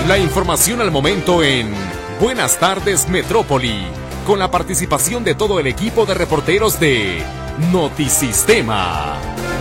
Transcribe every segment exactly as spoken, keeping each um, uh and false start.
La información al momento en Buenas Tardes Metrópoli, con la participación de todo el equipo de reporteros de Notisistema.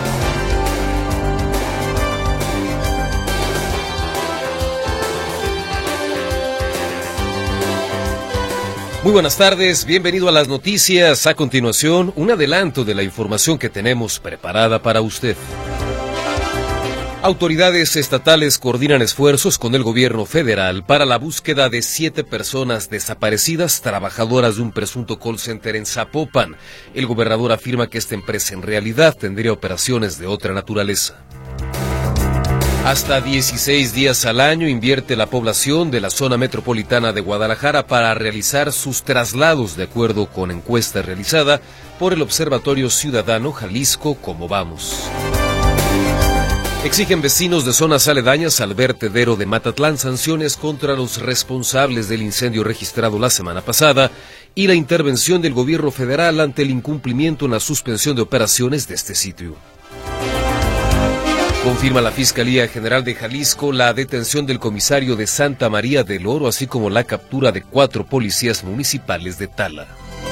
Muy buenas tardes, bienvenido a las noticias. A continuación, un adelanto de la información que tenemos preparada para usted. Autoridades estatales coordinan esfuerzos con el gobierno federal para la búsqueda de siete personas desaparecidas, trabajadoras de un presunto call center en Zapopan. El gobernador afirma que esta empresa en realidad tendría operaciones de otra naturaleza. Hasta dieciséis días al año invierte la población de la zona metropolitana de Guadalajara para realizar sus traslados, de acuerdo con encuesta realizada por el Observatorio Ciudadano Jalisco Cómo Vamos. Exigen vecinos de zonas aledañas al vertedero de Matatlán sanciones contra los responsables del incendio registrado la semana pasada y la intervención del gobierno federal ante el incumplimiento en la suspensión de operaciones de este sitio. Confirma la Fiscalía General de Jalisco la detención del comisario de Santa María del Oro, así como la captura de cuatro policías municipales de Tala.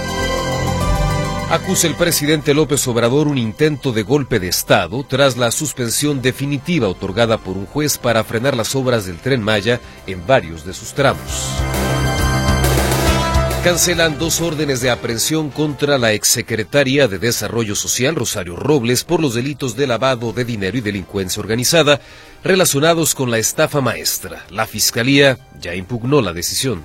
Acusa el presidente López Obrador un intento de golpe de Estado tras la suspensión definitiva otorgada por un juez para frenar las obras del Tren Maya en varios de sus tramos. Cancelan dos órdenes de aprehensión contra la exsecretaria de Desarrollo Social, Rosario Robles, por los delitos de lavado de dinero y delincuencia organizada relacionados con la estafa maestra. La Fiscalía ya impugnó la decisión.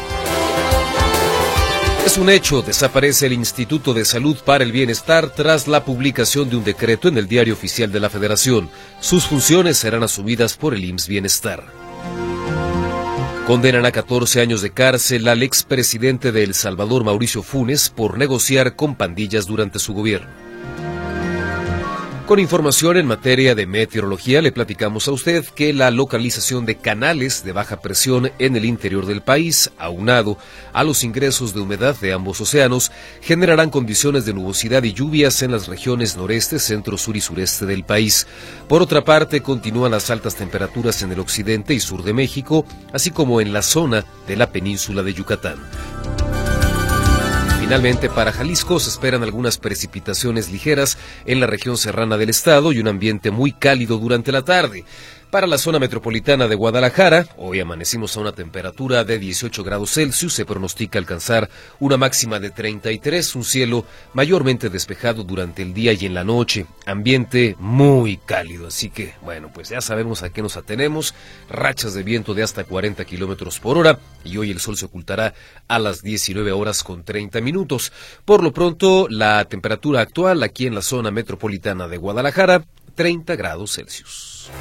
Es un hecho, desaparece el Instituto de Salud para el Bienestar tras la publicación de un decreto en el Diario Oficial de la Federación. Sus funciones serán asumidas por el I M S S Bienestar. Condenan a catorce años de cárcel al expresidente de El Salvador, Mauricio Funes, por negociar con pandillas durante su gobierno. Con información en materia de meteorología, le platicamos a usted que la localización de canales de baja presión en el interior del país, aunado a los ingresos de humedad de ambos océanos, generarán condiciones de nubosidad y lluvias en las regiones noreste, centro, sur y sureste del país. Por otra parte, continúan las altas temperaturas en el occidente y sur de México, así como en la zona de la península de Yucatán. Finalmente, para Jalisco se esperan algunas precipitaciones ligeras en la región serrana del estado y un ambiente muy cálido durante la tarde. Para la zona metropolitana de Guadalajara, hoy amanecimos a una temperatura de dieciocho grados Celsius, se pronostica alcanzar una máxima de treinta y tres, un cielo mayormente despejado durante el día y en la noche, ambiente muy cálido, así que, bueno, pues ya sabemos a qué nos atenemos, rachas de viento de hasta cuarenta kilómetros por hora, y hoy el sol se ocultará a las diecinueve horas con treinta minutos. Por lo pronto, la temperatura actual aquí en la zona metropolitana de Guadalajara, treinta grados Celsius.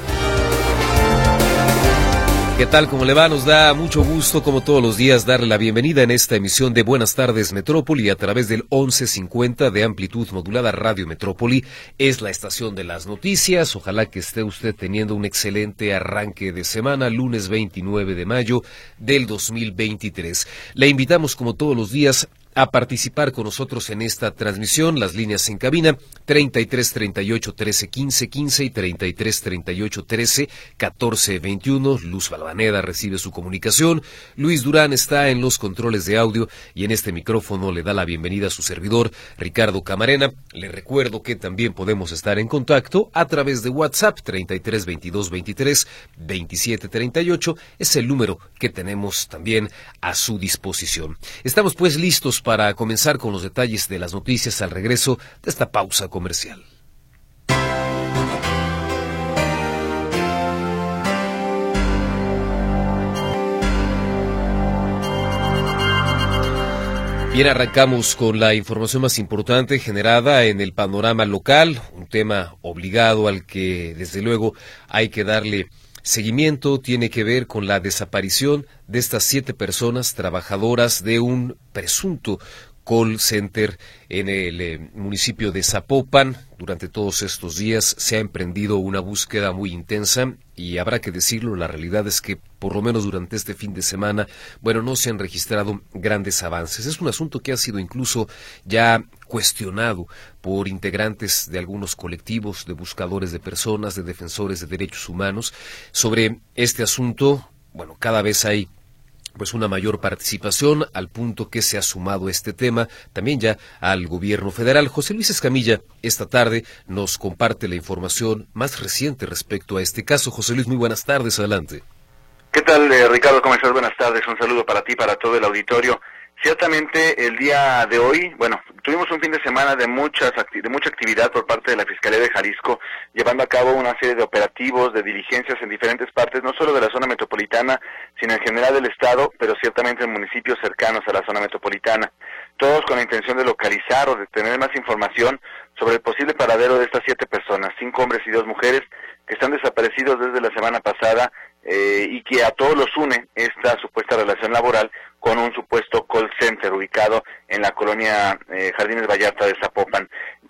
¿Qué tal? ¿Cómo le va? Nos da mucho gusto, como todos los días, darle la bienvenida en esta emisión de Buenas Tardes Metrópoli a través del once cincuenta de amplitud modulada Radio Metrópoli. Es la estación de las noticias. Ojalá que esté usted teniendo un excelente arranque de semana, lunes veintinueve de mayo del dos mil veintitrés. Le invitamos, como todos los días, a participar con nosotros en esta transmisión. Las líneas en cabina treinta y tres treinta y ocho trece quince quince y treinta y tres treinta y ocho trece catorce veintiuno. Luz Balvaneda recibe su comunicación. Luis Durán está en los controles de audio y en este micrófono le da la bienvenida a su servidor Ricardo Camarena. Le recuerdo que también podemos estar en contacto a través de WhatsApp. Treinta y tres veintidós veintitrés veintisiete treinta y ocho es el número que tenemos también a su disposición. Estamos pues listos para comenzar con los detalles de las noticias al regreso de esta pausa comercial. Bien, arrancamos con la información más importante generada en el panorama local, un tema obligado al que desde luego hay que darle seguimiento. Tiene que ver con la desaparición de estas siete personas trabajadoras de un presunto call center en el eh, municipio de Zapopan. Durante todos estos días se ha emprendido una búsqueda muy intensa y habrá que decirlo, la realidad es que por lo menos durante este fin de semana, bueno, no se han registrado grandes avances. Es un asunto que ha sido incluso ya cuestionado por integrantes de algunos colectivos de buscadores de personas, de defensores de derechos humanos. Sobre este asunto, bueno, cada vez hay pues una mayor participación, al punto que se ha sumado este tema también ya al gobierno federal. José Luis Escamilla esta tarde nos comparte la información más reciente respecto a este caso. José Luis, muy buenas tardes, adelante. ¿Qué tal, eh, Ricardo? ¿Cómo estás? Buenas tardes, un saludo para ti, para todo el auditorio. Ciertamente el día de hoy, bueno, tuvimos un fin de semana de muchas de mucha actividad por parte de la Fiscalía de Jalisco, llevando a cabo una serie de operativos, de diligencias en diferentes partes, no solo de la zona metropolitana, sino en general del estado, pero ciertamente en municipios cercanos a la zona metropolitana. Todos con la intención de localizar o de tener más información sobre el posible paradero de estas siete personas, cinco hombres y dos mujeres, que están desaparecidos desde la semana pasada eh, y que a todos los une esta supuesta relación laboral con un supuesto call center ubicado en la colonia eh, Jardines Vallarta de Zapopan.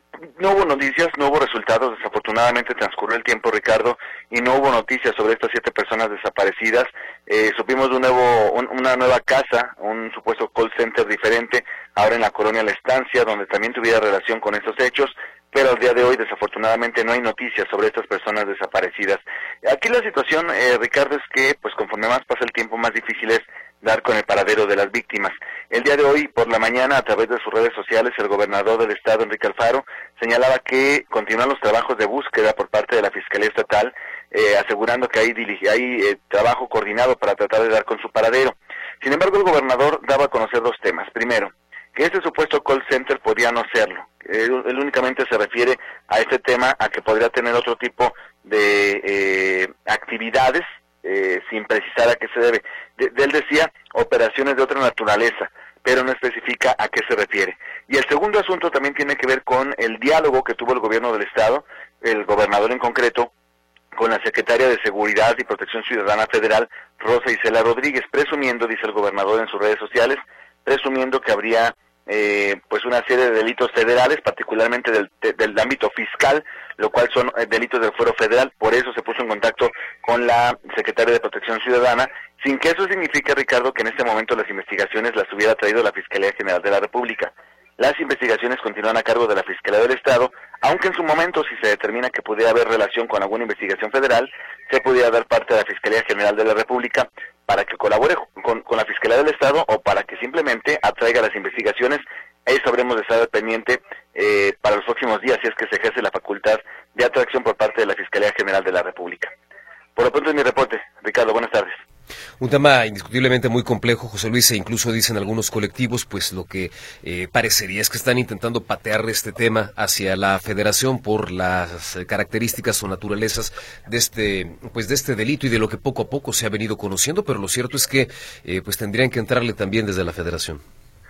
No hubo noticias, no hubo resultados, desafortunadamente transcurrió el tiempo, Ricardo, y no hubo noticias sobre estas siete personas desaparecidas. Eh, supimos de un nuevo, un, una nueva casa, un supuesto call center diferente, ahora en la colonia La Estancia, donde también tuviera relación con estos hechos, pero al día de hoy desafortunadamente no hay noticias sobre estas personas desaparecidas. Aquí la situación, eh, Ricardo, es que pues conforme más pasa el tiempo, más difícil es dar con el paradero de las víctimas. El día de hoy, por la mañana, a través de sus redes sociales, el gobernador del estado, Enrique Alfaro, señalaba que continúan los trabajos de búsqueda por parte de la Fiscalía Estatal, eh, asegurando que hay, hay eh, trabajo coordinado para tratar de dar con su paradero. Sin embargo, el gobernador daba a conocer dos temas. Primero, que este supuesto call center podía no serlo. Él, él únicamente se refiere a este tema, a que podría tener otro tipo de eh, actividades, eh, sin precisar a qué se debe. De, de él decía operaciones de otra naturaleza, pero no especifica a qué se refiere. Y el segundo asunto también tiene que ver con el diálogo que tuvo el gobierno del estado, el gobernador en concreto, con la secretaria de Seguridad y Protección Ciudadana Federal, Rosa Isela Rodríguez, presumiendo, dice el gobernador en sus redes sociales, presumiendo que habría eh, pues una serie de delitos federales, particularmente del, de, del ámbito fiscal, lo cual son eh, delitos del fuero federal. Por eso se puso en contacto con la secretaria de Protección Ciudadana, sin que eso signifique, Ricardo, que en este momento las investigaciones las hubiera traído la Fiscalía General de la República. Las investigaciones continúan a cargo de la Fiscalía del Estado, aunque en su momento, si se determina que pudiera haber relación con alguna investigación federal, se pudiera dar parte de la Fiscalía General de la República para que colabore con, con la Fiscalía del Estado o para que simplemente atraiga las investigaciones. Eso habremos de estar al pendiente eh, para los próximos días, si es que se ejerce la facultad de atracción por parte de la Fiscalía General de la República. Por lo pronto es mi reporte. Ricardo, buenas tardes. Un tema indiscutiblemente muy complejo, José Luis, e incluso dicen algunos colectivos, pues lo que eh, parecería es que están intentando patear este tema hacia la Federación por las características o naturalezas de este, pues de este delito y de lo que poco a poco se ha venido conociendo, pero lo cierto es que eh, pues tendrían que entrarle también desde la Federación.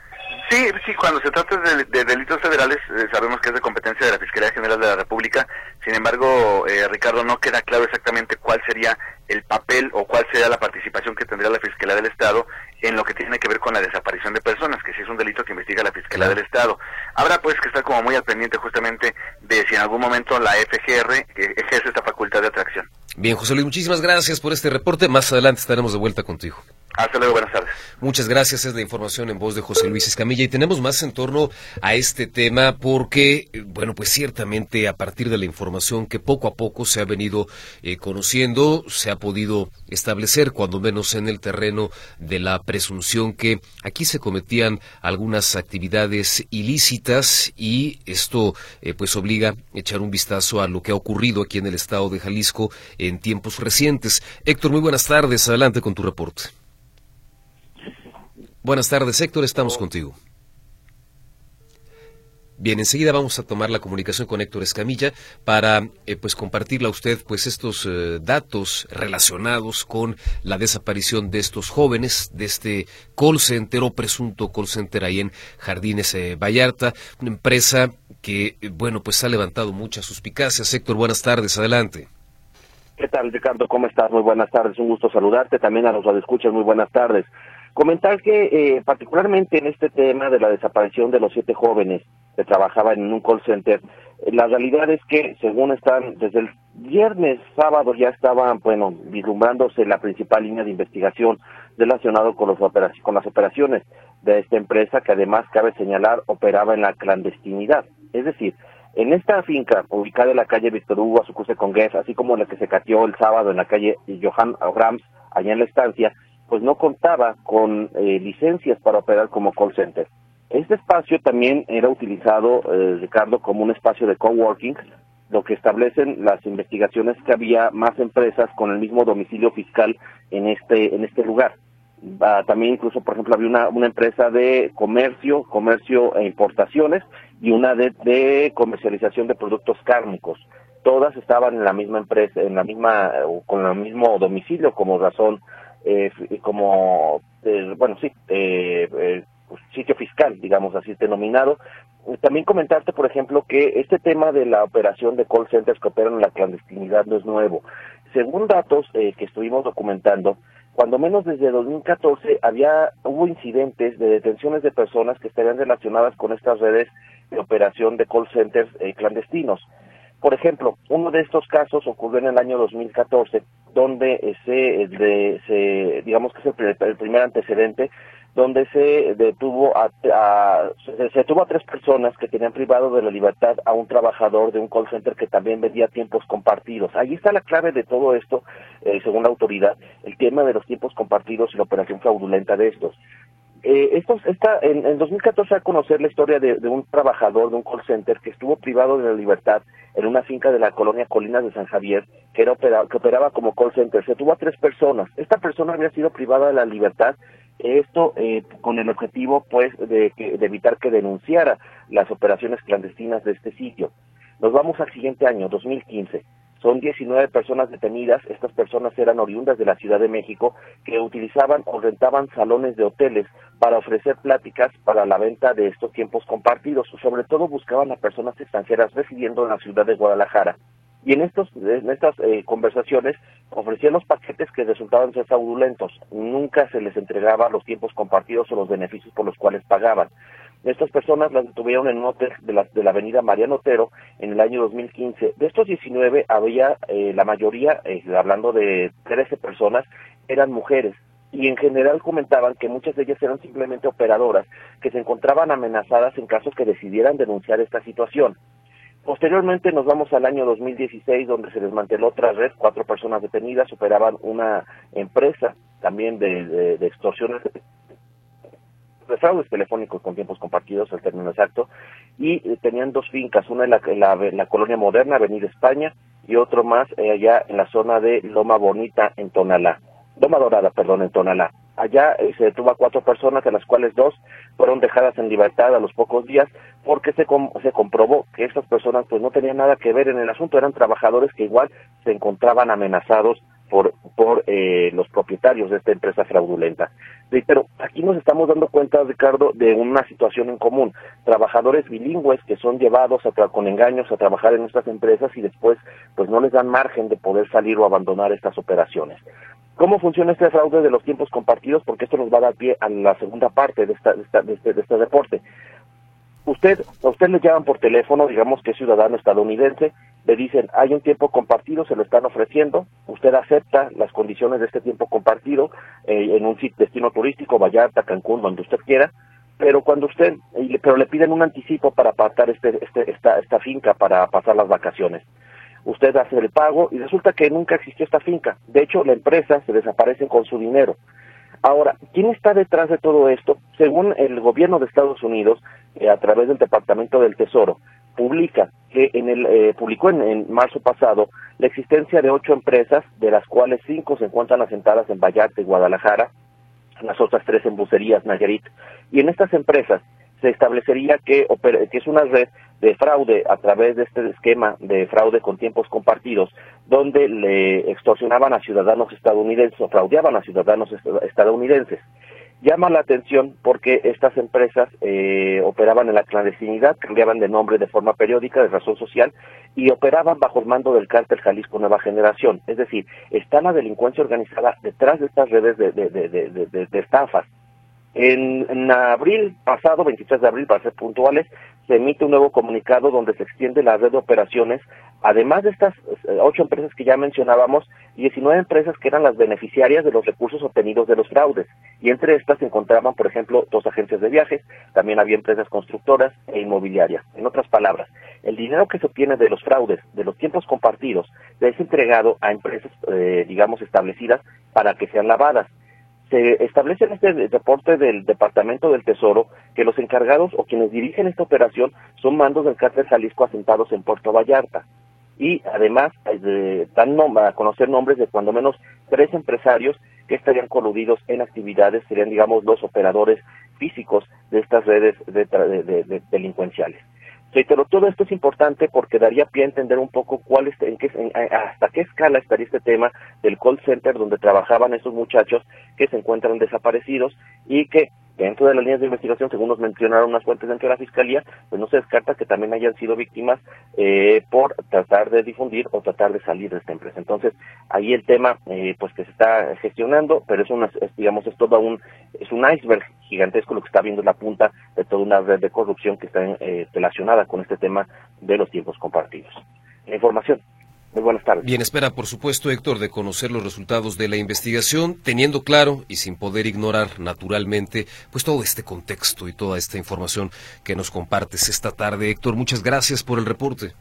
Sí, sí, cuando se trata de, de delitos federales, eh, sabemos que es de competencia de la Fiscalía General de la República. Sin embargo, eh, Ricardo, no queda claro exactamente cuál sería el papel o cuál sería la participación que tendría la Fiscalía del Estado en lo que tiene que ver con la desaparición de personas, que sí es un delito que investiga la Fiscalía claro. del Estado. Habrá pues que estar como muy al pendiente justamente de si en algún momento la F G R ejerce esta facultad de atracción. Bien, José Luis, muchísimas gracias por este reporte. Más adelante estaremos de vuelta contigo. Hasta luego, buenas tardes. Muchas gracias, es la información en voz de José Luis Escamilla y tenemos más en torno a este tema porque, bueno, pues ciertamente a partir de la información que poco a poco se ha venido eh, conociendo, se ha podido establecer, cuando menos en el terreno de la presunción que aquí se cometían algunas actividades ilícitas y esto eh, pues obliga a echar un vistazo a lo que ha ocurrido aquí en el estado de Jalisco en tiempos recientes. Héctor, muy buenas tardes, adelante con tu reporte. Buenas tardes, Héctor, estamos contigo. Bien, enseguida vamos a tomar la comunicación con Héctor Escamilla para eh, pues compartirle a usted pues estos eh, datos relacionados con la desaparición de estos jóvenes, de este call center o presunto call center ahí en Jardines eh, Vallarta, una empresa que, eh, bueno, pues ha levantado muchas suspicacias. Héctor, buenas tardes, adelante. ¿Qué tal, Ricardo? ¿Cómo estás? Muy buenas tardes, un gusto saludarte, también a los radioescuchas, muy buenas tardes. Comentar que eh, particularmente en este tema de la desaparición de los siete jóvenes que trabajaban en un call center, eh, la realidad es que según están, desde el viernes, sábado ya estaban, bueno, vislumbrándose la principal línea de investigación relacionado con, los operac- con las operaciones de esta empresa que además, cabe señalar, operaba en la clandestinidad. Es decir, en esta finca ubicada en la calle Víctor Hugo, a su cruce con Guess, así como la que se cateó el sábado en la calle Johan Abrams, allá en La Estancia, pues no contaba con eh, licencias para operar como call center. Este espacio también era utilizado, eh, Ricardo, como un espacio de coworking, lo que establecen las investigaciones que había más empresas con el mismo domicilio fiscal en este en este lugar. Uh, también incluso, por ejemplo, había una, una empresa de comercio, comercio e importaciones y una de, de comercialización de productos cárnicos. Todas estaban en la misma empresa, en la misma, uh, con el mismo domicilio, como razón, eh, como, eh, bueno, sí, eh, eh, sitio fiscal, digamos así denominado. También comentarte, por ejemplo, que este tema de la operación de call centers que operan en la clandestinidad no es nuevo. Según datos eh, que estuvimos documentando, cuando menos desde dos mil catorce había hubo incidentes de detenciones de personas que estarían relacionadas con estas redes de operación de call centers eh, clandestinos. Por ejemplo, uno de estos casos ocurrió en el año dos mil catorce, donde se, de, se digamos que es el, el primer antecedente, donde se detuvo a, a se, se detuvo a tres personas que tenían privado de la libertad a un trabajador de un call center que también vendía tiempos compartidos. Ahí está la clave de todo esto, eh, según la autoridad, el tema de los tiempos compartidos y la operación fraudulenta de estos. Eh, estos, esta, en, en dos mil catorce a conocer la historia de, de un trabajador de un call center que estuvo privado de la libertad en una finca de la colonia Colinas de San Javier, que era opera, que operaba como call center. Se tuvo a tres personas. Esta persona había sido privada de la libertad, esto eh, con el objetivo, pues, de, de evitar que denunciara las operaciones clandestinas de este sitio. Nos vamos al siguiente año, dos mil quince. Son diecinueve personas detenidas. Estas personas eran oriundas de la Ciudad de México que utilizaban o rentaban salones de hoteles para ofrecer pláticas para la venta de estos tiempos compartidos. Sobre todo buscaban a personas extranjeras residiendo en la ciudad de Guadalajara. Y en estos en estas eh, conversaciones ofrecían los paquetes que resultaban ser fraudulentos. Nunca se les entregaba los tiempos compartidos o los beneficios por los cuales pagaban. Estas personas las detuvieron en un hotel de la, de la avenida Mariano Otero en el año dos mil quince. De estos diecinueve, había eh, la mayoría, eh, hablando de trece personas, eran mujeres. Y en general comentaban que muchas de ellas eran simplemente operadoras que se encontraban amenazadas en caso que decidieran denunciar esta situación. Posteriormente nos vamos al año dos mil dieciséis, donde se desmanteló otra red. Cuatro personas detenidas operaban una empresa también de, de, de extorsiones, de fraudes telefónicos con tiempos compartidos, el término exacto, y eh, tenían dos fincas, una en la, en la, en la Colonia Moderna, Avenida España, y otro más eh, allá en la zona de Loma Bonita, en Tonalá, Loma Dorada, perdón, en Tonalá. Allá eh, se detuvo a cuatro personas, de las cuales dos fueron dejadas en libertad a los pocos días, porque se, com se comprobó que estas personas pues no tenían nada que ver en el asunto, eran trabajadores que igual se encontraban amenazados por, por eh, los propietarios de esta empresa fraudulenta. Pero aquí nos estamos dando cuenta, Ricardo, de una situación en común. Trabajadores bilingües que son llevados a con engaños a trabajar en estas empresas y después pues no les dan margen de poder salir o abandonar estas operaciones. ¿Cómo funciona este fraude de los tiempos compartidos? Porque esto nos va a dar pie a la segunda parte de, esta, de, esta, de, este, de este reporte. Usted, a usted le llaman por teléfono, digamos que es ciudadano estadounidense, le dicen, hay un tiempo compartido, se lo están ofreciendo, usted acepta las condiciones de este tiempo compartido eh, en un destino turístico, Vallarta, Cancún, donde usted quiera, pero cuando usted, pero le piden un anticipo para apartar este, este, esta, esta finca para pasar las vacaciones. Usted hace el pago y resulta que nunca existió esta finca. De hecho, la empresa se desaparece con su dinero. Ahora, ¿quién está detrás de todo esto? Según el gobierno de Estados Unidos, eh, a través del Departamento del Tesoro, publica que en el eh, publicó en, en marzo pasado la existencia de ocho empresas, de las cuales cinco se encuentran asentadas en Vallarta y Guadalajara, las otras tres en Bucerías, Nayarit. Y en estas empresas se establecería que, que es una red de fraude a través de este esquema de fraude con tiempos compartidos, donde le extorsionaban a ciudadanos estadounidenses o fraudeaban a ciudadanos estadounidenses. Llama la atención porque estas empresas eh, operaban en la clandestinidad, cambiaban de nombre de forma periódica, de razón social, y operaban bajo el mando del cártel Jalisco Nueva Generación. Es decir, está la delincuencia organizada detrás de estas redes de, de, de, de, de, de estafas. En, en abril pasado, veintitrés de abril para ser puntuales, se emite un nuevo comunicado donde se extiende la red de operaciones, además de estas ocho empresas que ya mencionábamos, diecinueve empresas que eran las beneficiarias de los recursos obtenidos de los fraudes, y entre estas se encontraban, por ejemplo, dos agencias de viajes, también había empresas constructoras e inmobiliarias. En otras palabras, el dinero que se obtiene de los fraudes, de los tiempos compartidos, es entregado a empresas, eh, digamos, establecidas para que sean lavadas. se establece en este reporte del Departamento del Tesoro que los encargados o quienes dirigen esta operación son mandos del Cártel Jalisco asentados en Puerto Vallarta. Y además eh, dan a conocer nombres de cuando menos tres empresarios que estarían coludidos en actividades, serían, digamos, los operadores físicos de estas redes de, de, de, de delincuenciales. Pero todo esto es importante porque daría pie a entender un poco cuál es, en qué, en, hasta qué escala estaría este tema del call center donde trabajaban esos muchachos que se encuentran desaparecidos y que dentro de las líneas de investigación, según nos mencionaron unas fuentes dentro de la Fiscalía, pues no se descarta que también hayan sido víctimas eh, por tratar de difundir o tratar de salir de esta empresa. Entonces, ahí el tema, eh, pues que se está gestionando, pero es, una, es digamos, es todo un, es un iceberg gigantesco lo que está viendo la punta de toda una red de corrupción que está eh, relacionada con este tema de los tiempos compartidos. La información. Muy buenas tardes. Bien, espera, por supuesto, Héctor, de conocer los resultados de la investigación, teniendo claro y sin poder ignorar naturalmente, pues todo este contexto y toda esta información que nos compartes esta tarde. Héctor, muchas gracias por el reporte.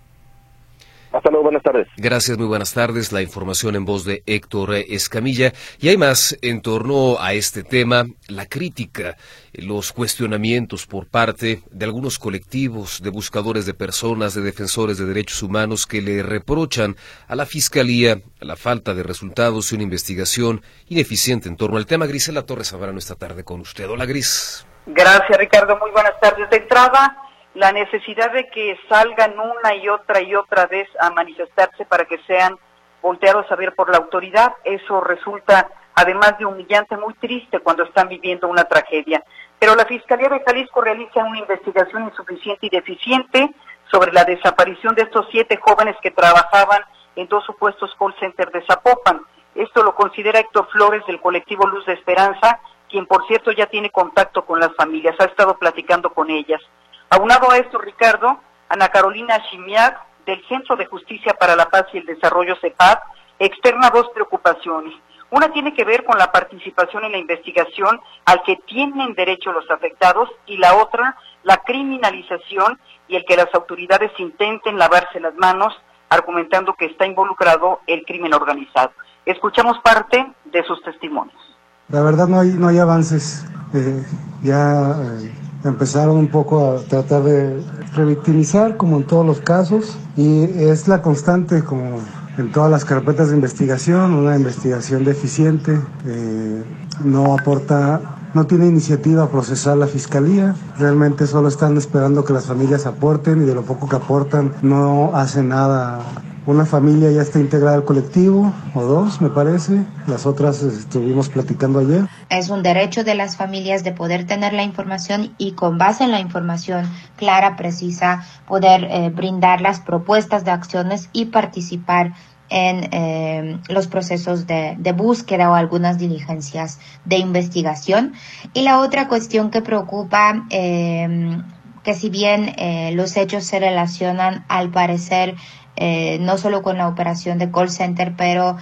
Hasta luego, buenas tardes. Gracias, muy buenas tardes. La información en voz de Héctor Escamilla. Y hay más en torno a este tema, la crítica, los cuestionamientos por parte de algunos colectivos de buscadores de personas, de defensores de derechos humanos que le reprochan a la Fiscalía la falta de resultados y una investigación ineficiente en torno al tema. Grisela Torres Zambrano esta tarde con usted. Hola, Gris. Gracias, Ricardo. Muy buenas tardes. De entrada, la necesidad de que salgan una y otra y otra vez a manifestarse para que sean volteados a ver por la autoridad, eso resulta, además de humillante, muy triste cuando están viviendo una tragedia. Pero la Fiscalía de Jalisco realiza una investigación insuficiente y deficiente sobre la desaparición de estos siete jóvenes que trabajaban en dos supuestos call centers de Zapopan. Esto lo considera Héctor Flores del colectivo Luz de Esperanza, quien por cierto ya tiene contacto con las familias, ha estado platicando con ellas. Aunado a esto, Ricardo, Ana Carolina Chimiak, del Centro de Justicia para la Paz y el Desarrollo CEPAD, externa dos preocupaciones. Una tiene que ver con la participación en la investigación al que tienen derecho los afectados y la otra, la criminalización y el que las autoridades intenten lavarse las manos, argumentando que está involucrado el crimen organizado. Escuchamos parte de sus testimonios. La verdad no hay, no hay avances. Eh, ya... Eh... Empezaron un poco a tratar de revictimizar, como en todos los casos, y es la constante, como en todas las carpetas de investigación, una investigación deficiente, eh, no aporta, no tiene iniciativa a procesar la Fiscalía, realmente solo están esperando que las familias aporten, y de lo poco que aportan no hacen nada. Una familia ya está integrada al colectivo, o dos, me parece. Las otras estuvimos platicando ayer. Es un derecho de las familias de poder tener la información y con base en la información clara, precisa, poder eh, brindar las propuestas de acciones y participar en eh, los procesos de, de búsqueda o algunas diligencias de investigación. Y la otra cuestión que preocupa, eh, que si bien eh, los hechos se relacionan al parecer Eh, no solo con la operación de call center, pero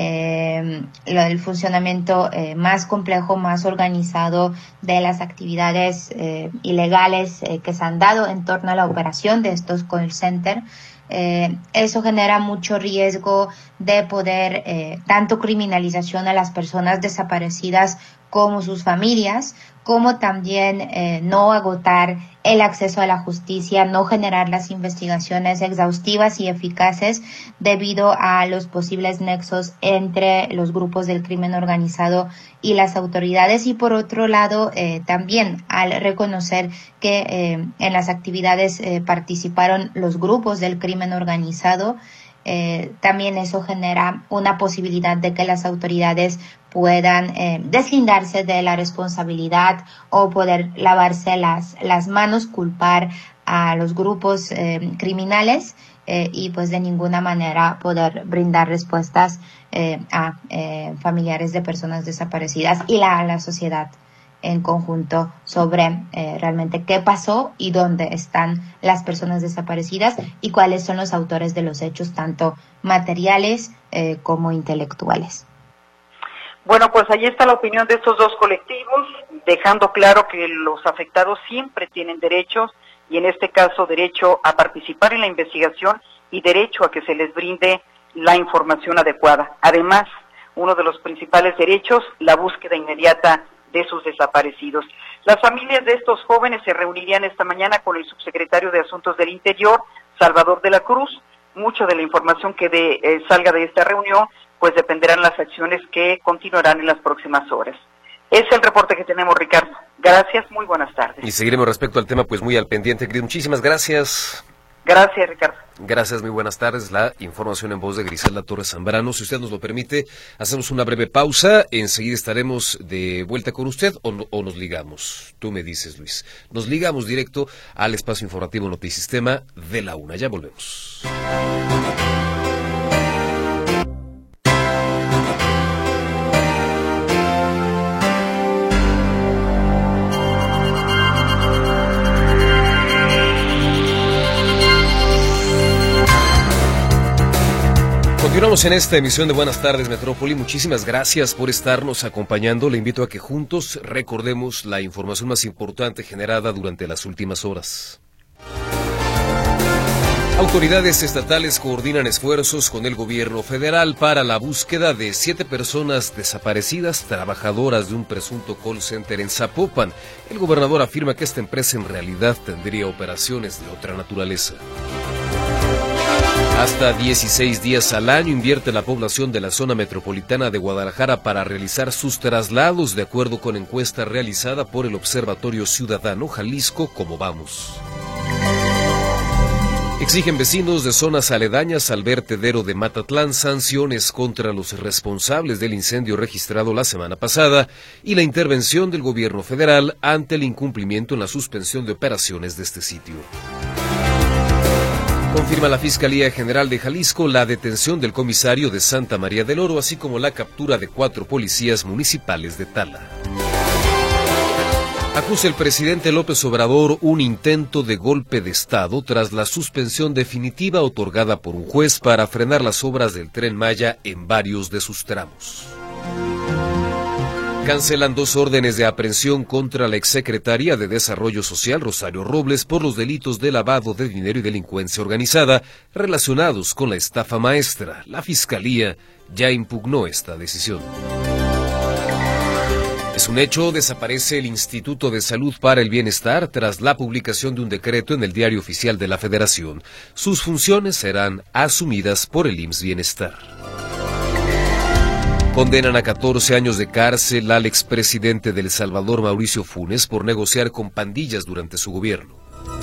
eh, el funcionamiento eh, más complejo, más organizado de las actividades eh, ilegales eh, que se han dado en torno a la operación de estos call center. Eh, eso genera mucho riesgo de poder, eh, tanto criminalización a las personas desaparecidas como sus familias, como también eh, no agotar el acceso a la justicia, no generar las investigaciones exhaustivas y eficaces debido a los posibles nexos entre los grupos del crimen organizado y las autoridades. Y por otro lado, eh, también al reconocer que eh, en las actividades eh, participaron los grupos del crimen organizado, Eh, también eso genera una posibilidad de que las autoridades puedan eh, deslindarse de la responsabilidad o poder lavarse las, las manos, culpar a los grupos eh, criminales eh, y pues de ninguna manera poder brindar respuestas eh, a eh, familiares de personas desaparecidas y la, a la sociedad en conjunto sobre eh, realmente qué pasó y dónde están las personas desaparecidas y cuáles son los autores de los hechos, tanto materiales eh, como intelectuales. Bueno, pues ahí está la opinión de estos dos colectivos, dejando claro que los afectados siempre tienen derechos, y en este caso derecho a participar en la investigación y derecho a que se les brinde la información adecuada. Además, uno de los principales derechos, la búsqueda inmediata de sus desaparecidos. Las familias de estos jóvenes se reunirían esta mañana con el subsecretario de Asuntos del Interior, Salvador de la Cruz. Mucho de la información que de, eh, salga de esta reunión, pues dependerán las acciones que continuarán en las próximas horas. Es el reporte que tenemos, Ricardo. Gracias, muy buenas tardes. Y seguiremos respecto al tema, pues muy al pendiente, querido. Muchísimas gracias. Gracias, Ricardo. Gracias, muy buenas tardes. La información en voz de Griselda Torres Zambrano. Si usted nos lo permite, hacemos una breve pausa. Enseguida estaremos de vuelta con usted o, no, o nos ligamos. Tú me dices, Luis. Nos ligamos directo al espacio informativo Notisistema de la una. Ya volvemos. Continuamos en esta emisión de Buenas Tardes Metrópoli. Muchísimas gracias por estarnos acompañando. Le invito a que juntos recordemos la información más importante generada durante las últimas horas. Autoridades estatales coordinan esfuerzos con el gobierno federal para la búsqueda de siete personas desaparecidas, trabajadoras de un presunto call center en Zapopan. El gobernador afirma que esta empresa en realidad tendría operaciones de otra naturaleza. Hasta dieciséis días al año invierte la población de la zona metropolitana de Guadalajara para realizar sus traslados, de acuerdo con encuesta realizada por el Observatorio Ciudadano Jalisco Cómo Vamos. Exigen vecinos de zonas aledañas al vertedero de Matatlán sanciones contra los responsables del incendio registrado la semana pasada y la intervención del gobierno federal ante el incumplimiento en la suspensión de operaciones de este sitio. Confirma la Fiscalía General de Jalisco la detención del comisario de Santa María del Oro, así como la captura de cuatro policías municipales de Tala. Acusa el presidente López Obrador un intento de golpe de Estado tras la suspensión definitiva otorgada por un juez para frenar las obras del Tren Maya en varios de sus tramos. Cancelan dos órdenes de aprehensión contra la exsecretaria de Desarrollo Social, Rosario Robles, por los delitos de lavado de dinero y delincuencia organizada relacionados con la estafa maestra. La Fiscalía ya impugnó esta decisión. Es un hecho, desaparece el Instituto de Salud para el Bienestar tras la publicación de un decreto en el Diario Oficial de la Federación. Sus funciones serán asumidas por el I M S S Bienestar. Condenan a catorce años de cárcel al expresidente de El Salvador, Mauricio Funes, por negociar con pandillas durante su gobierno.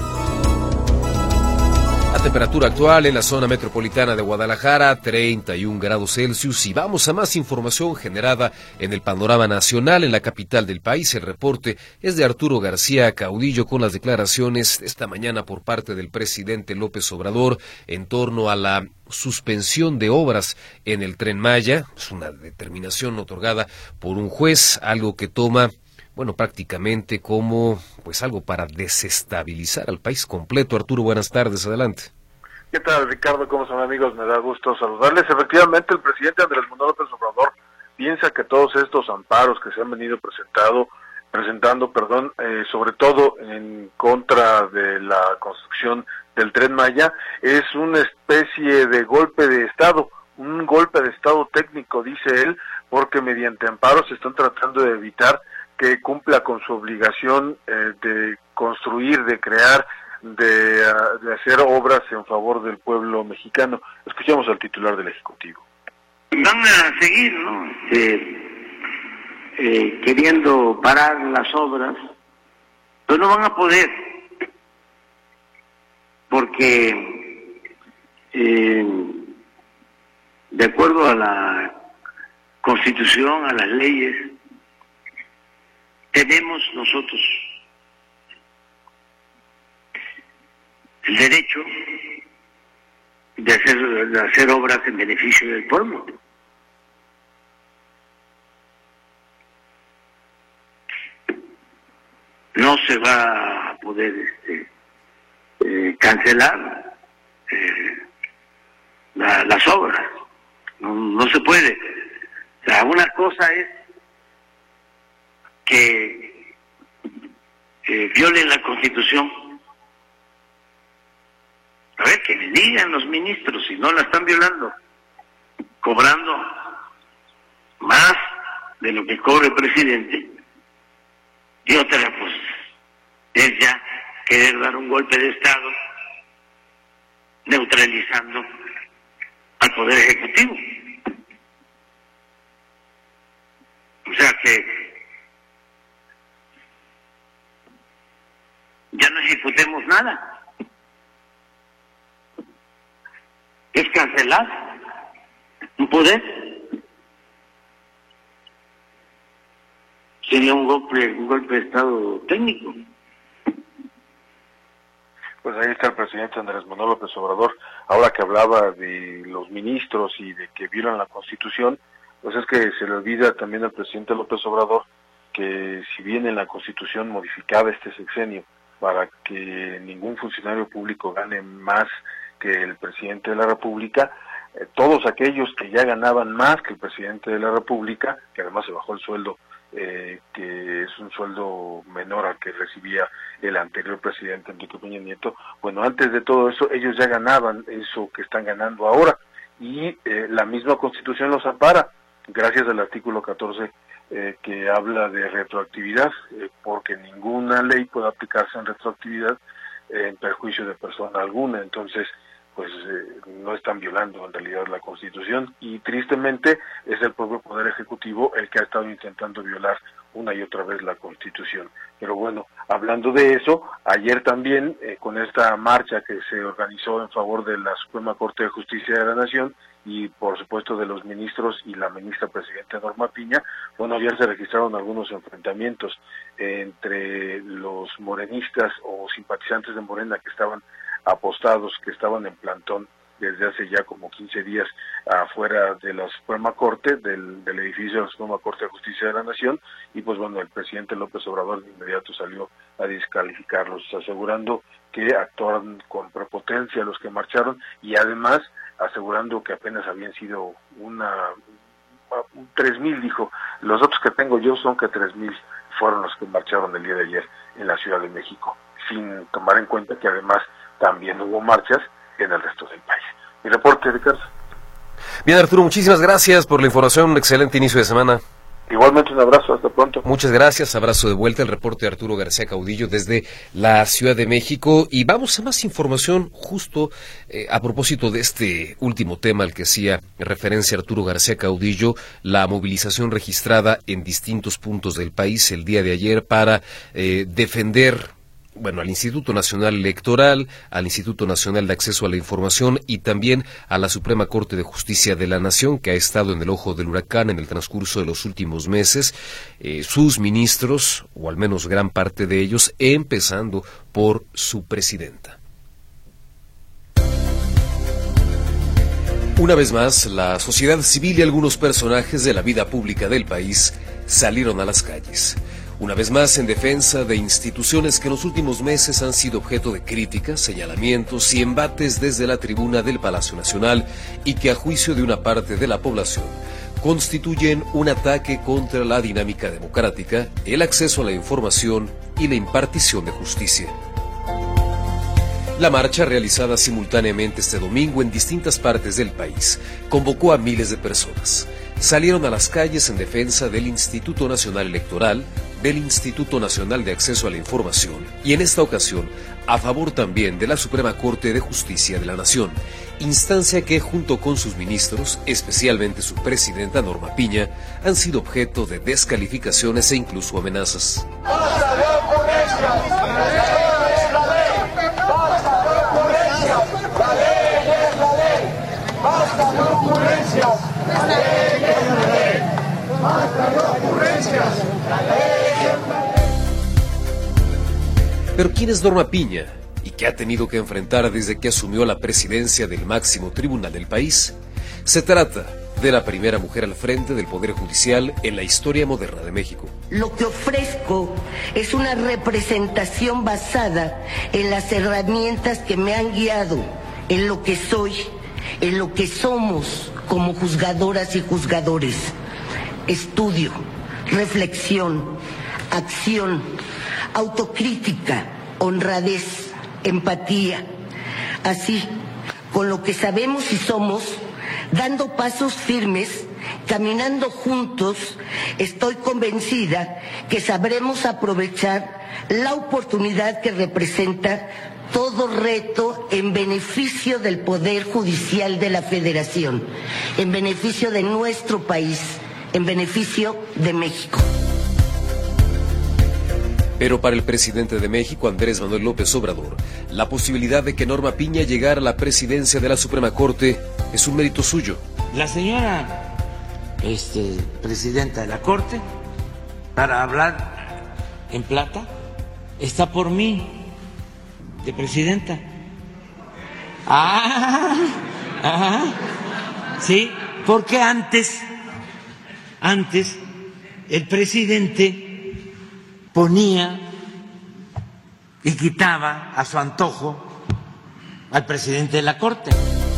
La temperatura actual en la zona metropolitana de Guadalajara, treinta y un grados Celsius. Y vamos a más información generada en el panorama nacional en la capital del país. El reporte es de Arturo García Caudillo con las declaraciones esta mañana por parte del presidente López Obrador en torno a la suspensión de obras en el Tren Maya. Es una determinación otorgada por un juez, algo que toma, bueno, prácticamente como pues algo para desestabilizar al país completo. Arturo, buenas tardes, adelante. ¿Qué tal, Ricardo? ¿Cómo están, amigos? Me da gusto saludarles. Efectivamente, el presidente Andrés Manuel López Obrador piensa que todos estos amparos que se han venido presentado, presentando, perdón, eh, sobre todo en contra de la construcción del Tren Maya, es una especie de golpe de Estado, un golpe de Estado técnico, dice él, porque mediante amparos se están tratando de evitar que cumpla con su obligación eh, de construir, de crear, de, uh, de hacer obras en favor del pueblo mexicano. Escuchamos al titular del Ejecutivo. Van a seguir, ¿no? Eh, eh, queriendo parar las obras, pero no van a poder, porque eh, de acuerdo a la Constitución, a las leyes, tenemos nosotros el derecho de hacer, de hacer obras en beneficio del pueblo. No se va a poder este, eh, cancelar eh, la, las obras, no, no se puede. O sea, una cosa es que eh, violen la Constitución. A ver, que me digan los ministros si no la están violando, cobrando más de lo que cobre el presidente, y otra pues es ya querer dar un golpe de Estado neutralizando al Poder Ejecutivo. O sea que ya no ejecutemos nada. Es cancelar un poder. Sería un golpe, un golpe de Estado técnico. Pues ahí está el presidente Andrés Manuel López Obrador. Ahora que hablaba de los ministros y de que violan la Constitución, pues es que se le olvida también al presidente López Obrador que si bien en la Constitución modificaba este sexenio para que ningún funcionario público gane más que el presidente de la República, eh, todos aquellos que ya ganaban más que el presidente de la República, que además se bajó el sueldo, eh, que es un sueldo menor al que recibía el anterior presidente Enrique Peña Nieto, bueno, antes de todo eso ellos ya ganaban eso que están ganando ahora, y eh, la misma Constitución los ampara, gracias al artículo catorce eh, que habla de retroactividad, eh, porque ninguna ley puede aplicarse en retroactividad eh, en perjuicio de persona alguna. Entonces, pues eh, no están violando en realidad la Constitución, y tristemente es el propio Poder Ejecutivo el que ha estado intentando violar una y otra vez la Constitución. Pero bueno, hablando de eso, ayer también eh, con esta marcha que se organizó en favor de la Suprema Corte de Justicia de la Nación y por supuesto de los ministros y la ministra presidenta Norma Piña, bueno, ayer se registraron algunos enfrentamientos eh, entre los morenistas o simpatizantes de Morena que estaban apostados, que estaban en plantón desde hace ya como quince días afuera de la Suprema Corte, del, del edificio de la Suprema Corte de Justicia de la Nación, y pues bueno, el presidente López Obrador de inmediato salió a descalificarlos, asegurando que actuaron con prepotencia los que marcharon, y además asegurando que apenas habían sido una tres mil, dijo, los datos que tengo yo son que tres mil fueron los que marcharon el día de ayer en la Ciudad de México, sin tomar en cuenta que además también hubo marchas en el resto del país. Mi reporte, Ricardo. Bien, Arturo, muchísimas gracias por la información, un excelente inicio de semana. Igualmente un abrazo, hasta pronto. Muchas gracias, abrazo de vuelta, el reporte de Arturo García Caudillo desde la Ciudad de México, y vamos a más información justo eh, a propósito de este último tema al que hacía referencia Arturo García Caudillo, la movilización registrada en distintos puntos del país el día de ayer para eh, defender bueno, al Instituto Nacional Electoral, al Instituto Nacional de Acceso a la Información y también a la Suprema Corte de Justicia de la Nación, que ha estado en el ojo del huracán en el transcurso de los últimos meses, eh, sus ministros, o al menos gran parte de ellos, empezando por su presidenta. Una vez más, la sociedad civil y algunos personajes de la vida pública del país salieron a las calles. Una vez más en defensa de instituciones que en los últimos meses han sido objeto de críticas, señalamientos y embates desde la tribuna del Palacio Nacional y que a juicio de una parte de la población constituyen un ataque contra la dinámica democrática, el acceso a la información y la impartición de justicia. La marcha, realizada simultáneamente este domingo en distintas partes del país, convocó a miles de personas. Salieron a las calles en defensa del Instituto Nacional Electoral, del Instituto Nacional de Acceso a la Información y en esta ocasión a favor también de la Suprema Corte de Justicia de la Nación, instancia que junto con sus ministros, especialmente su presidenta Norma Piña, han sido objeto de descalificaciones e incluso amenazas. ¡Basta de ocurrencias! ¡La ley es la ley! ¡Basta de ocurrencias! ¡La ley es la ley! ¡Basta de ocurrencias! ¡La ley es la ley! ¡Basta de ocurrencias! ¡La ley! Pero ¿quién es Norma Piña y qué ha tenido que enfrentar desde que asumió la presidencia del máximo tribunal del país? Se trata de la primera mujer al frente del Poder Judicial en la historia moderna de México. Lo que ofrezco es una representación basada en las herramientas que me han guiado, en lo que soy, en lo que somos como juzgadoras y juzgadores. Estudio, reflexión, acción, autocrítica, honradez, empatía. Así, con lo que sabemos y somos, dando pasos firmes Caminando juntos, estoy convencida que sabremos aprovechar la oportunidad que representa todo reto en beneficio del Poder Judicial de la Federación, en beneficio de nuestro país, en beneficio de México. Pero para el presidente de México, Andrés Manuel López Obrador, la posibilidad de que Norma Piña llegara a la presidencia de la Suprema Corte es un mérito suyo. La señora este, presidenta de la Corte, para hablar en plata, está por mí, de presidenta. Ah, ah, sí, porque antes, antes, el presidente ponía y quitaba a su antojo al presidente de la Corte.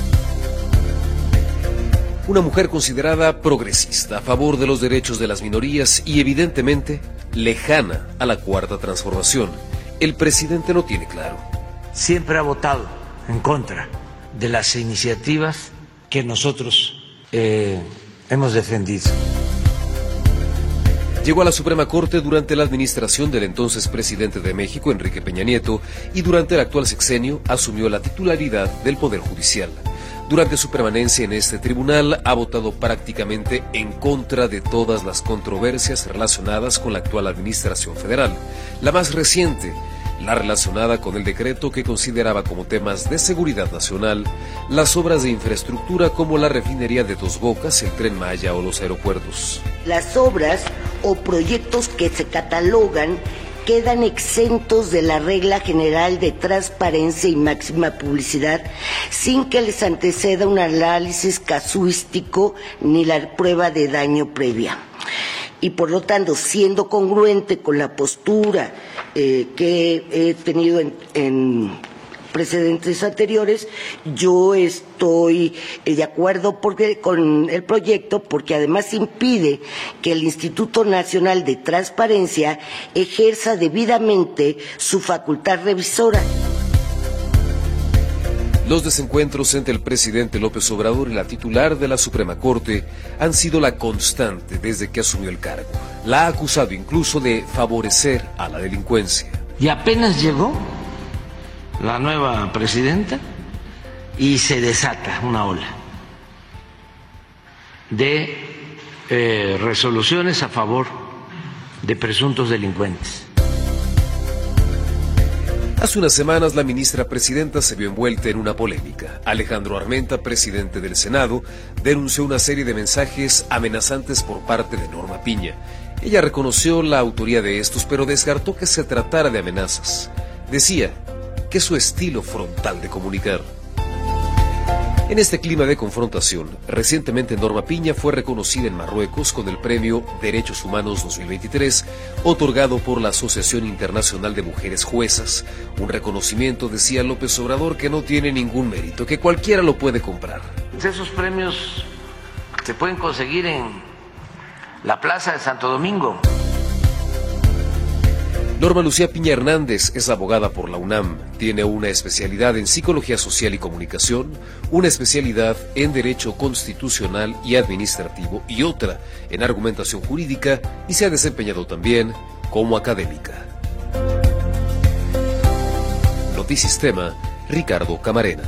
Una mujer considerada progresista, a favor de los derechos de las minorías y evidentemente lejana a la Cuarta Transformación. El presidente lo tiene claro. Siempre ha votado en contra de las iniciativas que nosotros eh, hemos defendido. Llegó a la Suprema Corte durante la administración del entonces presidente de México, Enrique Peña Nieto, y durante el actual sexenio asumió la titularidad del Poder Judicial. Durante su permanencia en este tribunal ha votado prácticamente en contra de todas las controversias relacionadas con la actual administración federal. La más reciente, la relacionada con el decreto que consideraba como temas de seguridad nacional las obras de infraestructura como la refinería de Dos Bocas, el Tren Maya o los aeropuertos. Las obras o proyectos que se catalogan quedan exentos de la regla general de transparencia y máxima publicidad sin que les anteceda un análisis casuístico ni la prueba de daño previa. Y por lo tanto, siendo congruente con la postura eh, que he tenido en, en precedentes anteriores, yo estoy de acuerdo porque, con el proyecto, porque además impide que el Instituto Nacional de Transparencia ejerza debidamente su facultad revisora. Los desencuentros entre el presidente López Obrador y la titular de la Suprema Corte han sido la constante desde que asumió el cargo. La ha acusado incluso de favorecer a la delincuencia. Y apenas llegó la nueva presidenta y se desata una ola de eh, resoluciones a favor de presuntos delincuentes. Hace unas semanas la ministra presidenta se vio envuelta en una polémica. Alejandro Armenta, presidente del Senado, denunció una serie de mensajes amenazantes por parte de Norma Piña. Ella reconoció la autoría de estos, pero descartó que se tratara de amenazas. Decía que es su estilo frontal de comunicar. En este clima de confrontación, recientemente Norma Piña fue reconocida en Marruecos con el premio Derechos Humanos dos mil veintitrés, otorgado por la Asociación Internacional de Mujeres Juezas. Un reconocimiento, decía López Obrador, que no tiene ningún mérito, que cualquiera lo puede comprar. Esos premios se pueden conseguir en la Plaza de Santo Domingo. Norma Lucía Piña Hernández es abogada por la UNAM, tiene una especialidad en Psicología Social y Comunicación, una especialidad en Derecho Constitucional y Administrativo y otra en Argumentación Jurídica, y se ha desempeñado también como académica. Notisistema, Ricardo Camarena.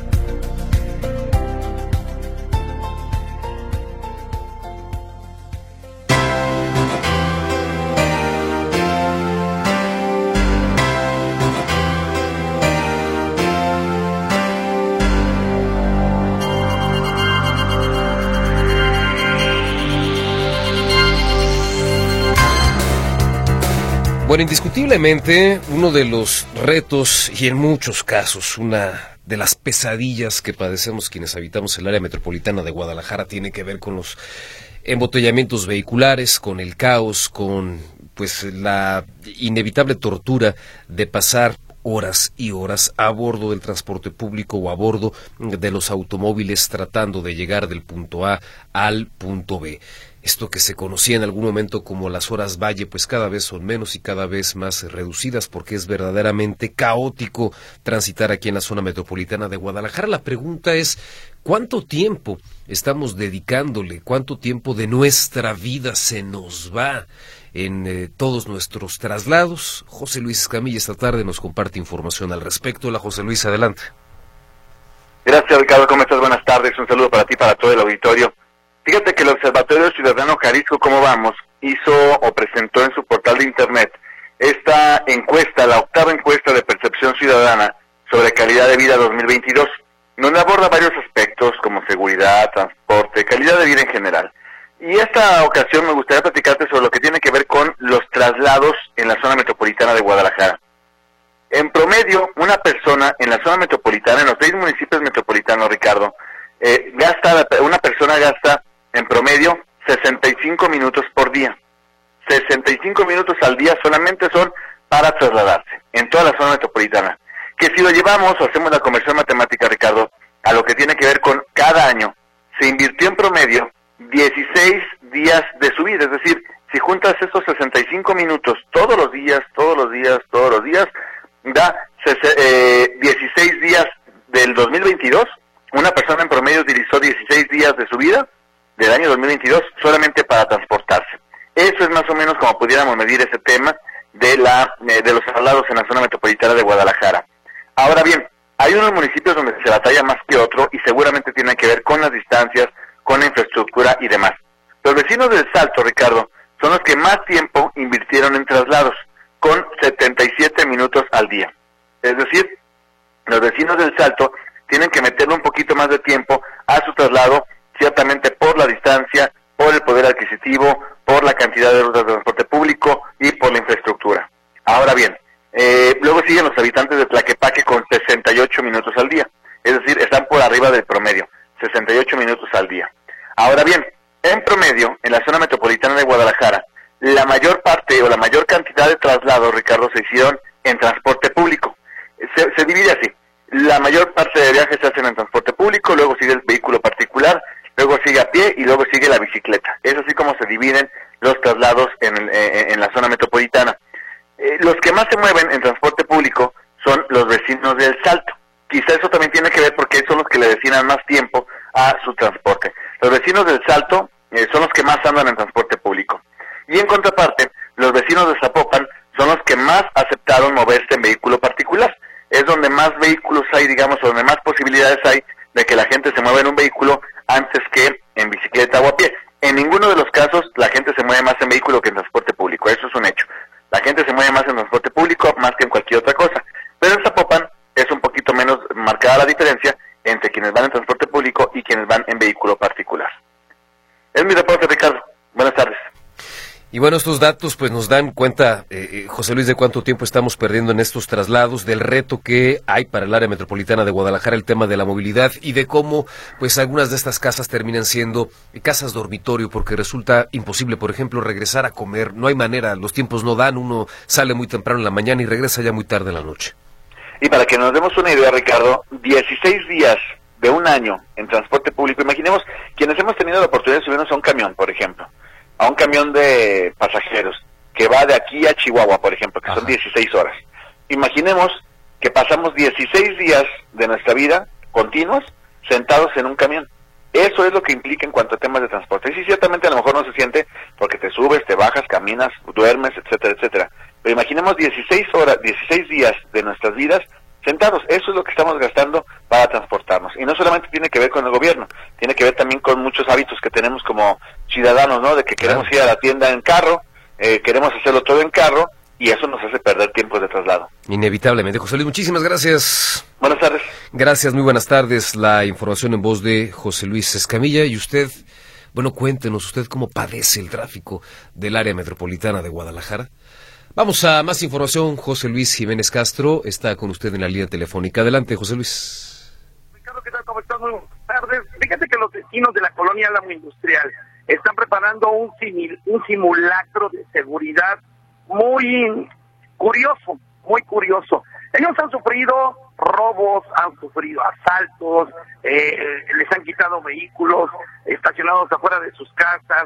Bueno, indiscutiblemente uno de los retos y en muchos casos una de las pesadillas que padecemos quienes habitamos el área metropolitana de Guadalajara tiene que ver con los embotellamientos vehiculares, con el caos, con pues la inevitable tortura de pasar horas y horas a bordo del transporte público o a bordo de los automóviles tratando de llegar del punto A al punto B. esto que se conocía en algún momento como las horas valle, pues cada vez son menos y cada vez más reducidas, porque es verdaderamente caótico transitar aquí en la zona metropolitana de Guadalajara. La pregunta es, ¿cuánto tiempo estamos dedicándole? ¿Cuánto tiempo de nuestra vida se nos va en eh, todos nuestros traslados? José Luis Escamilla esta tarde nos comparte información al respecto. Hola, José Luis, adelante. Gracias, Ricardo. ¿Cómo estás? Buenas tardes. Un saludo para ti, para todo el auditorio. Fíjate que el Observatorio Ciudadano Jalisco ¿Cómo Vamos? Hizo o presentó en su portal de internet esta encuesta, la octava encuesta de percepción ciudadana sobre calidad de vida dos mil veintidós, donde aborda varios aspectos como seguridad, transporte, calidad de vida en general. Y esta ocasión me gustaría platicarte sobre lo que tiene que ver con los traslados en la zona metropolitana de Guadalajara. En promedio, una persona en la zona metropolitana, en los seis municipios metropolitanos, Ricardo, eh, gasta, una persona gasta en promedio sesenta y cinco minutos por día. sesenta y cinco minutos al día solamente son para trasladarse en toda la zona metropolitana. Que si lo llevamos o hacemos la conversión matemática, Ricardo, a lo que tiene que ver con cada año, se invirtió en promedio dieciséis días de su vida. Es decir, si juntas estos sesenta y cinco minutos todos los días, todos los días, todos los días, da eh, dieciséis días del dos mil veintidós. Una persona en promedio utilizó dieciséis días de su vida del año dos mil veintidós solamente para transportarse. Eso es más o menos como pudiéramos medir ese tema de la eh, de los traslados en la zona metropolitana de Guadalajara. Ahora bien, hay unos municipios donde se batalla más que otro y seguramente tiene que ver con las distancias, con la infraestructura y demás. Los vecinos del Salto, Ricardo, son los que más tiempo invirtieron en traslados, con setenta y siete minutos al día. Es decir, los vecinos del Salto tienen que meterle un poquito más de tiempo a su traslado, ciertamente por la distancia, por el poder adquisitivo, por la cantidad de rutas de transporte público y por la infraestructura. Ahora bien, eh, luego siguen los habitantes de Tlaquepaque con sesenta y ocho minutos al día, es decir, están por arriba del promedio, sesenta y ocho minutos al día. Ahora bien, en promedio, en la zona metropolitana de Guadalajara, la mayor parte o la mayor cantidad de traslados, Ricardo, se hicieron en transporte público. Se, se divide así. La mayor parte de viajes se hacen en transporte público, luego sigue el vehículo particular, luego sigue a pie y luego sigue la bicicleta. Es así como se dividen los traslados en, el, en, en la zona metropolitana. Eh, los que más se mueven en transporte público son los vecinos del Salto. Quizá eso también tiene que ver porque son los que le destinan más tiempo a su transporte. Los vecinos del Salto eh, son los que más andan en transporte público. Y en contraparte, los vecinos de Zapopan son los que más aceptaron moverse en vehículo particular. Es donde más vehículos hay, digamos, o donde más posibilidades hay de que la gente se mueva en un vehículo antes que en bicicleta o a pie. En ninguno de los casos la gente se mueve más en vehículo que en transporte público, eso es un hecho. La gente se mueve más en transporte público más que en cualquier otra cosa. Pero en Zapopan es un poquito menos marcada la diferencia entre quienes van en transporte público y quienes van en vehículo particular. Es mi reporte, Ricardo. Buenas tardes. Y bueno, estos datos pues nos dan cuenta, eh, José Luis, de cuánto tiempo estamos perdiendo en estos traslados, del reto que hay para el área metropolitana de Guadalajara, el tema de la movilidad y de cómo pues algunas de estas casas terminan siendo casas dormitorio porque resulta imposible, por ejemplo, regresar a comer. No hay manera, los tiempos no dan, uno sale muy temprano en la mañana y regresa ya muy tarde en la noche. Y para que nos demos una idea, Ricardo, dieciséis días de un año en transporte público. Imaginemos quienes hemos tenido la oportunidad de subirnos a un camión, por ejemplo, a un camión de pasajeros que va de aquí a Chihuahua, por ejemplo, que Ajá. son dieciséis horas. Imaginemos que pasamos dieciséis días de nuestra vida continuos sentados en un camión. Eso es lo que implica en cuanto a temas de transporte. Y sí, ciertamente a lo mejor no se siente porque te subes, te bajas, caminas, duermes, etcétera, etcétera. Pero imaginemos dieciséis horas, dieciséis días de nuestras vidas sentados. Eso es lo que estamos gastando para transportarnos. Y no solamente tiene que ver con el gobierno, tiene que ver también con muchos hábitos que tenemos como ciudadanos, ¿no? De que queremos ir a la tienda en carro, eh, queremos hacerlo todo en carro, y eso nos hace perder tiempos de traslado. Inevitablemente. José Luis, muchísimas gracias. Buenas tardes. Gracias, muy buenas tardes. La información en voz de José Luis Escamilla. Y usted, bueno, cuéntenos usted cómo padece el tráfico del área metropolitana de Guadalajara. Vamos a más información. José Luis Jiménez Castro está con usted en la línea telefónica. Adelante, José Luis. Ricardo, ¿qué tal? ¿Cómo estás? Muy buenas tardes. Fíjate que los vecinos de la colonia Álamo Industrial están preparando un, simil, un simulacro de seguridad muy curioso, muy curioso. Ellos han sufrido robos, han sufrido asaltos, eh, les han quitado vehículos estacionados afuera de sus casas,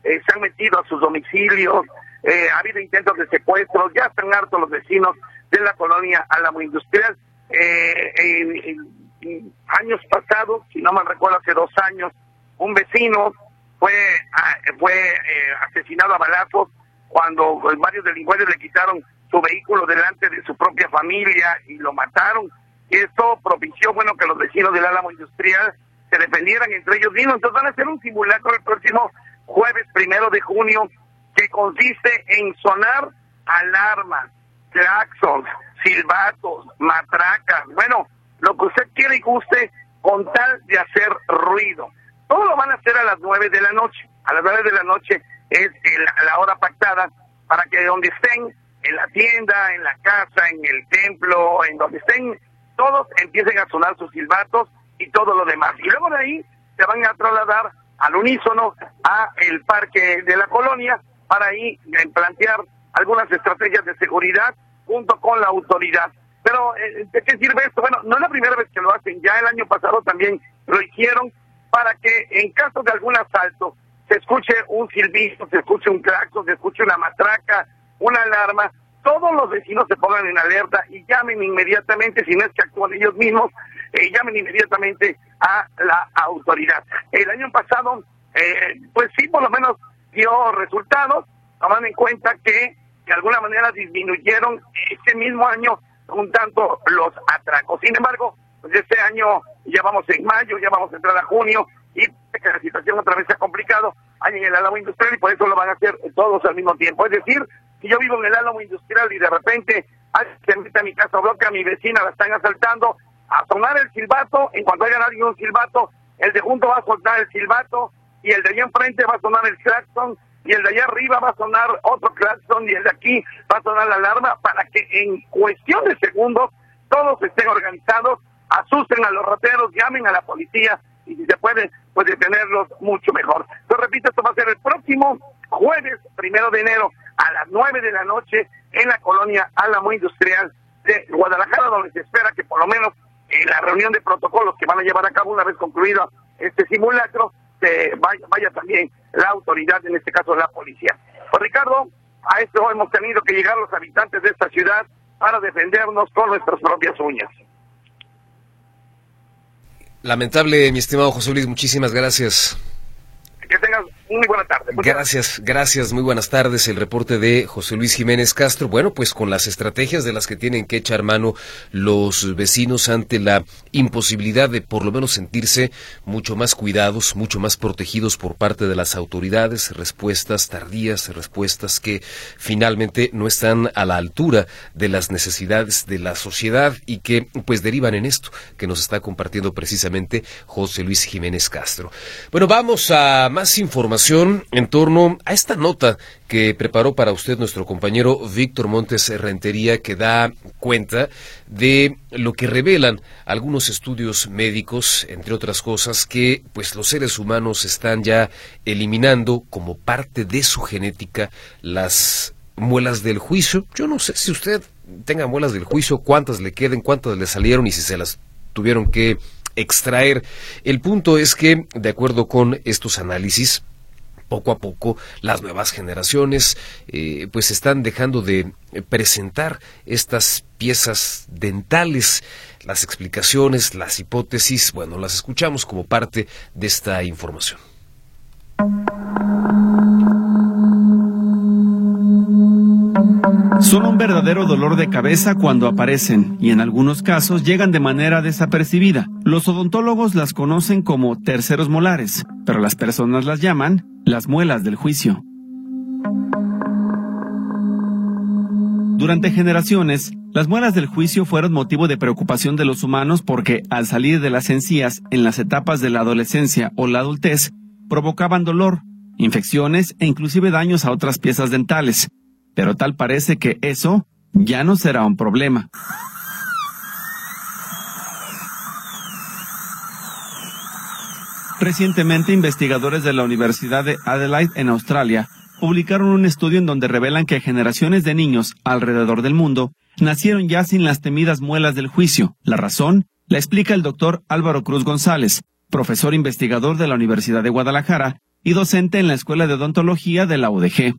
eh, se han metido a sus domicilios, eh, ha habido intentos de secuestros, ya están hartos los vecinos de la colonia Álamo Industrial. Eh, en, en, en años pasados, si no me recuerdo, hace dos años, un vecino fue, fue eh, asesinado a balazos cuando varios delincuentes le quitaron su vehículo delante de su propia familia y lo mataron. Y esto propició, bueno, que los vecinos del Álamo Industrial se defendieran entre ellos mismos. Entonces van a hacer un simulacro el próximo jueves primero de junio, que consiste en sonar alarmas, claxons, silbatos, matracas, bueno, lo que usted quiere y guste, con tal de hacer ruido. Todo lo van a hacer a las nueve de la noche. A las nueve de la noche es el, la hora pactada para que donde estén, en la tienda, en la casa, en el templo, en donde estén, todos empiecen a sonar sus silbatos y todo lo demás. Y luego de ahí se van a trasladar al unísono a el parque de la colonia para ahí plantear algunas estrategias de seguridad junto con la autoridad. Pero, eh, ¿de qué sirve esto? Bueno, no es la primera vez que lo hacen, ya el año pasado también lo hicieron para que en caso de algún asalto se escuche un silbido, se escuche un claxon, se escuche una matraca, una alarma, todos los vecinos se pongan en alerta y llamen inmediatamente, si no es que actúan ellos mismos, eh, llamen inmediatamente a la autoridad. El año pasado, eh, pues sí, por lo menos dio resultados, tomando en cuenta que de alguna manera disminuyeron ese mismo año un tanto los atracos. Sin embargo, pues este año ya vamos en mayo, ya vamos a entrar a junio y que la situación otra vez se ha complicado ahí en el Álamo Industrial y por eso lo van a hacer todos al mismo tiempo. Es decir, si yo vivo en el Álamo Industrial y de repente alguien se mete a mi casa, bloquea a mi vecina, la están asaltando, a sonar el silbato, en cuanto haya alguien un silbato, el de junto va a soltar el silbato y el de allá enfrente va a sonar el claxon y el de allá arriba va a sonar otro claxon y el de aquí va a sonar la alarma para que en cuestión de segundos todos estén organizados, asusten a los rateros, llamen a la policía y si se puede, pues detenerlos mucho mejor. Yo repito, esto va a ser el próximo jueves primero de enero a las nueve de la noche en la colonia Álamo Industrial de Guadalajara, donde se espera que por lo menos en la reunión de protocolos que van a llevar a cabo una vez concluido este simulacro, se vaya, vaya también la autoridad, en este caso la policía. Pues Ricardo, a esto hemos tenido que llegar los habitantes de esta ciudad para defendernos con nuestras propias uñas. Lamentable, mi estimado José Luis, muchísimas gracias. Que tengas muy buena tarde. Muchas gracias, gracias, muy buenas tardes. El reporte de José Luis Jiménez Castro. Bueno, pues con las estrategias de las que tienen que echar mano los vecinos ante la imposibilidad de por lo menos sentirse mucho más cuidados, mucho más protegidos por parte de las autoridades, respuestas tardías, respuestas que finalmente no están a la altura de las necesidades de la sociedad y que pues derivan en esto que nos está compartiendo precisamente José Luis Jiménez Castro. Bueno, vamos a más información en torno a esta nota que preparó para usted nuestro compañero Víctor Montes Rentería, que da cuenta de lo que revelan algunos estudios médicos, entre otras cosas, que pues los seres humanos están ya eliminando como parte de su genética las muelas del juicio. Yo no sé si usted tenga muelas del juicio, cuántas le queden, cuántas le salieron y si se las tuvieron que extraer. El punto es que, de acuerdo con estos análisis, poco a poco las nuevas generaciones eh, pues están dejando de presentar estas piezas dentales. Las explicaciones, las hipótesis, bueno, las escuchamos como parte de esta información. Son un verdadero dolor de cabeza cuando aparecen y en algunos casos llegan de manera desapercibida. Los odontólogos las conocen como terceros molares, pero las personas las llaman las muelas del juicio. Durante generaciones, las muelas del juicio fueron motivo de preocupación de los humanos porque, al salir de las encías en las etapas de la adolescencia o la adultez, provocaban dolor, infecciones e inclusive daños a otras piezas dentales. Pero tal parece que eso ya no será un problema. Recientemente, investigadores de la Universidad de Adelaide en Australia publicaron un estudio en donde revelan que generaciones de niños alrededor del mundo nacieron ya sin las temidas muelas del juicio. La razón la explica el doctor Álvaro Cruz González, profesor investigador de la Universidad de Guadalajara, y docente en la Escuela de Odontología de la U D G.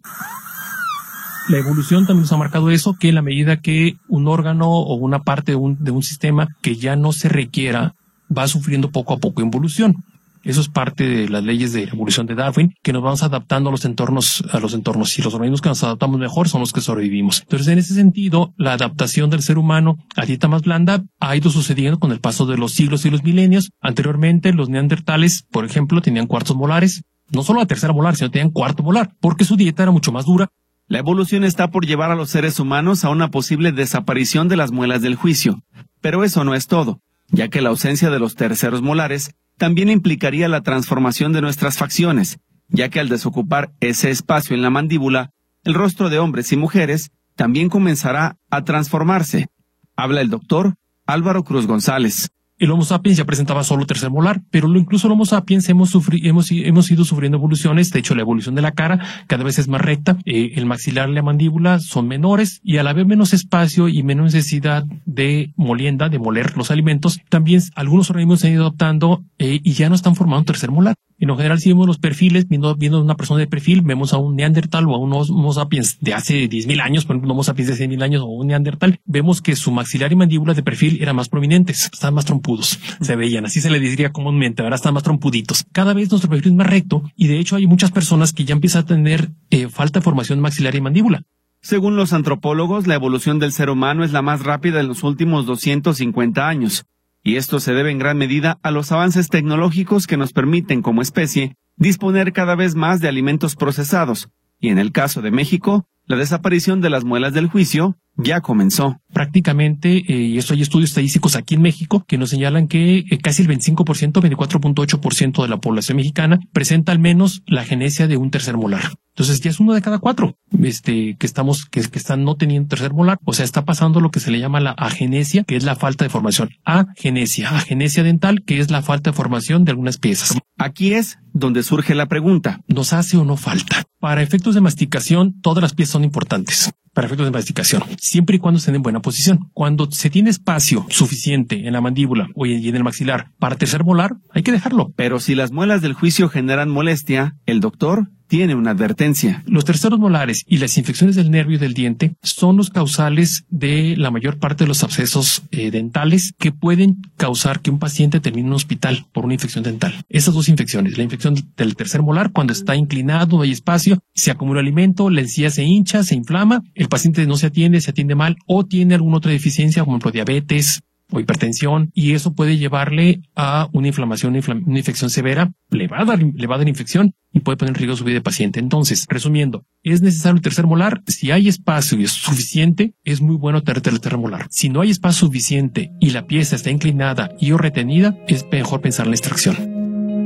La evolución también nos ha marcado eso, que en la medida que un órgano o una parte de un, de un sistema que ya no se requiera va sufriendo poco a poco involución. Eso es parte de las leyes de evolución de Darwin, que nos vamos adaptando a los entornos, a los entornos. Y los organismos que nos adaptamos mejor son los que sobrevivimos. Entonces, en ese sentido, la adaptación del ser humano a dieta más blanda ha ido sucediendo con el paso de los siglos y los milenios. Anteriormente, los neandertales, por ejemplo, tenían cuartos molares. No solo la tercera molar, sino tenían cuarto molar, porque su dieta era mucho más dura. La evolución está por llevar a los seres humanos a una posible desaparición de las muelas del juicio. Pero eso no es todo, ya que la ausencia de los terceros molares también implicaría la transformación de nuestras facciones, ya que al desocupar ese espacio en la mandíbula, el rostro de hombres y mujeres también comenzará a transformarse. Habla el doctor Álvaro Cruz González. El Homo sapiens ya presentaba solo tercer molar, pero lo, incluso el Homo sapiens hemos, sufri, hemos, hemos ido sufriendo evoluciones. De hecho, la evolución de la cara cada vez es más recta, eh, el maxilar y la mandíbula son menores, y al haber menos espacio y menos necesidad de molienda, de moler los alimentos, también algunos organismos se han ido adaptando eh, y ya no están formando un tercer molar. En lo general, si vemos los perfiles, viendo, viendo una persona de perfil, vemos a un neandertal o a un Homo sapiens de hace diez mil años, por ejemplo, un Homo sapiens de cien mil años o un neandertal, vemos que su maxilar y mandíbula de perfil eran más prominentes, estaban más trompudos, se veían, así se le diría comúnmente, ahora están más trompuditos. Cada vez nuestro perfil es más recto y de hecho hay muchas personas que ya empiezan a tener eh, falta de formación maxilar y mandíbula. Según los antropólogos, la evolución del ser humano es la más rápida en los últimos doscientos cincuenta años. Y esto se debe en gran medida a los avances tecnológicos que nos permiten, como especie, disponer cada vez más de alimentos procesados. Y en el caso de México, la desaparición de las muelas del juicio ya comenzó. Prácticamente, eh, y esto hay estudios estadísticos aquí en México que nos señalan que eh, casi el veinticinco por ciento, veinticuatro punto ocho por ciento de la población mexicana presenta al menos la genesia de un tercer molar. Entonces ya es uno de cada cuatro este, que estamos, que, que están no teniendo tercer molar. O sea, está pasando lo que se le llama la agenesia, que es la falta de formación. Agenesia, agenesia dental, que es la falta de formación de algunas piezas. Aquí es donde surge la pregunta. ¿Nos hace o no falta? Para efectos de masticación, todas las piezas son importantes. Para efectos de masticación, siempre y cuando estén en buena posición. Cuando se tiene espacio suficiente en la mandíbula o y en el maxilar para tercer molar, hay que dejarlo. Pero si las muelas del juicio generan molestia, el doctor tiene una advertencia. Los terceros molares y las infecciones del nervio y del diente son los causales de la mayor parte de los abscesos eh, dentales que pueden causar que un paciente termine en un hospital por una infección dental. Esas dos infecciones, la infección del tercer molar, cuando está inclinado, no hay espacio, se acumula alimento, la encía se hincha, se inflama, el paciente no se atiende, se atiende mal o tiene alguna otra deficiencia, como por ejemplo diabetes o hipertensión, y eso puede llevarle a una inflamación, una, inflam- una infección severa, le va a dar, le va a dar infección y puede poner en riesgo su vida de paciente. Entonces, resumiendo, es necesario el tercer molar. Si hay espacio y es suficiente, es muy bueno tener el tercer molar. Si no hay espacio suficiente y la pieza está inclinada y o retenida, es mejor pensar en la extracción.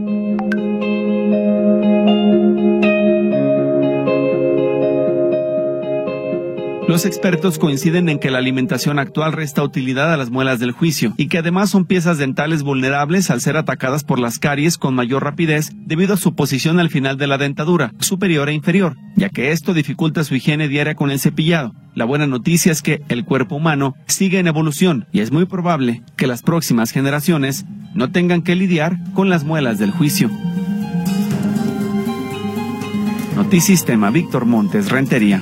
Los expertos coinciden en que la alimentación actual resta utilidad a las muelas del juicio y que además son piezas dentales vulnerables al ser atacadas por las caries con mayor rapidez debido a su posición al final de la dentadura, superior e inferior, ya que esto dificulta su higiene diaria con el cepillado. La buena noticia es que el cuerpo humano sigue en evolución y es muy probable que las próximas generaciones no tengan que lidiar con las muelas del juicio. Notisistema, Víctor Montes, Rentería.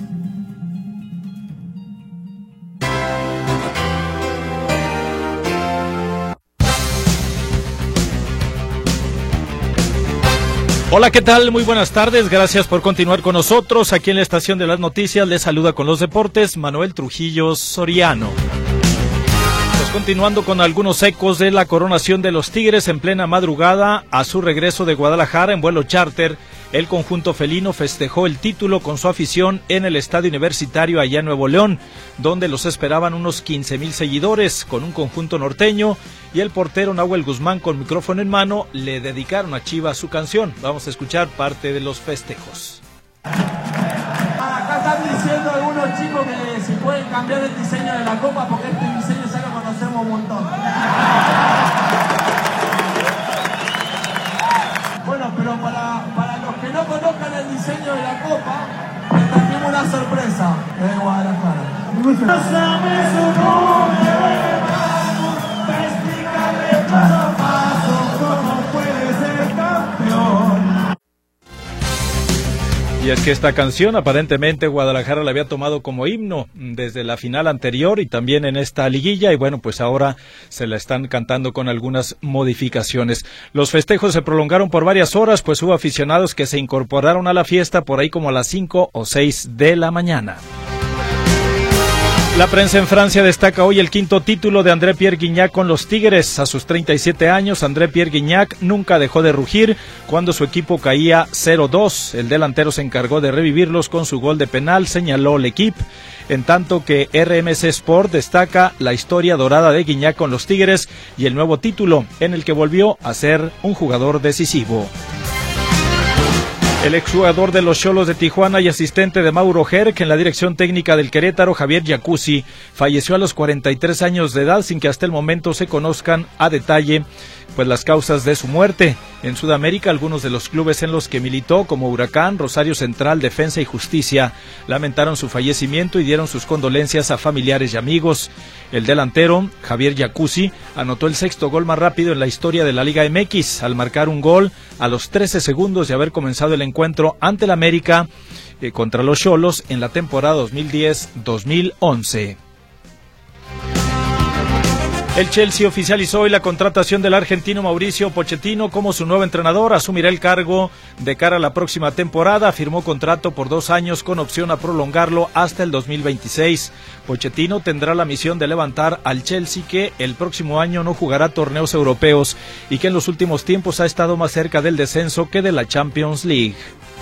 Hola, ¿qué tal? Muy buenas tardes, gracias por continuar con nosotros. Aquí en la Estación de las Noticias les saluda con los deportes Manuel Trujillo Soriano. Pues continuando con algunos ecos de la coronación de los Tigres en plena madrugada a su regreso de Guadalajara en vuelo charter, el conjunto felino festejó el título con su afición en el Estadio Universitario allá en Nuevo León, donde los esperaban unos quince mil seguidores con un conjunto norteño, y el portero Nahuel Guzmán con micrófono en mano le dedicaron a Chivas su canción. Vamos a escuchar parte de los festejos. Acá están diciendo algunos chicos que si pueden cambiar el diseño de la copa porque este diseño ya lo conocemos un montón. Bueno, pero para, para los que no conozcan el diseño de la copa, les trajimos una sorpresa de Guadalajara. Pásame su nombre, explícame paso a paso cómo puede ser campeón. Y es que esta canción aparentemente Guadalajara la había tomado como himno desde la final anterior y también en esta liguilla, y bueno, pues ahora se la están cantando con algunas modificaciones. Los festejos se prolongaron por varias horas, pues hubo aficionados que se incorporaron a la fiesta por ahí como a las cinco o seis de la mañana. La prensa en Francia destaca hoy el quinto título de André Pierre Gignac con los Tigres. A sus treinta y siete años, André Pierre Gignac nunca dejó de rugir cuando su equipo caía cero dos. El delantero se encargó de revivirlos con su gol de penal, señaló L'Équipe, en tanto que R M C Sport destaca la historia dorada de Gignac con los Tigres y el nuevo título en el que volvió a ser un jugador decisivo. El exjugador de los Xolos de Tijuana y asistente de Mauro Herc en la dirección técnica del Querétaro, Javier Jacuzzi, falleció a los cuarenta y tres años de edad sin que hasta el momento se conozcan a detalle pues las causas de su muerte. En Sudamérica, algunos de los clubes en los que militó, como Huracán, Rosario Central, Defensa y Justicia, lamentaron su fallecimiento y dieron sus condolencias a familiares y amigos. El delantero, Javier Jacuzzi, anotó el sexto gol más rápido en la historia de la Liga M X, al marcar un gol a los trece segundos de haber comenzado el encuentro ante el América eh, contra los Xolos en la temporada dos mil diez dos mil once. El Chelsea oficializó hoy la contratación del argentino Mauricio Pochettino como su nuevo entrenador. Asumirá el cargo de cara a la próxima temporada. Firmó contrato por dos años con opción a prolongarlo hasta el dos mil veintiséis. Pochettino tendrá la misión de levantar al Chelsea, que el próximo año no jugará torneos europeos y que en los últimos tiempos ha estado más cerca del descenso que de la Champions League.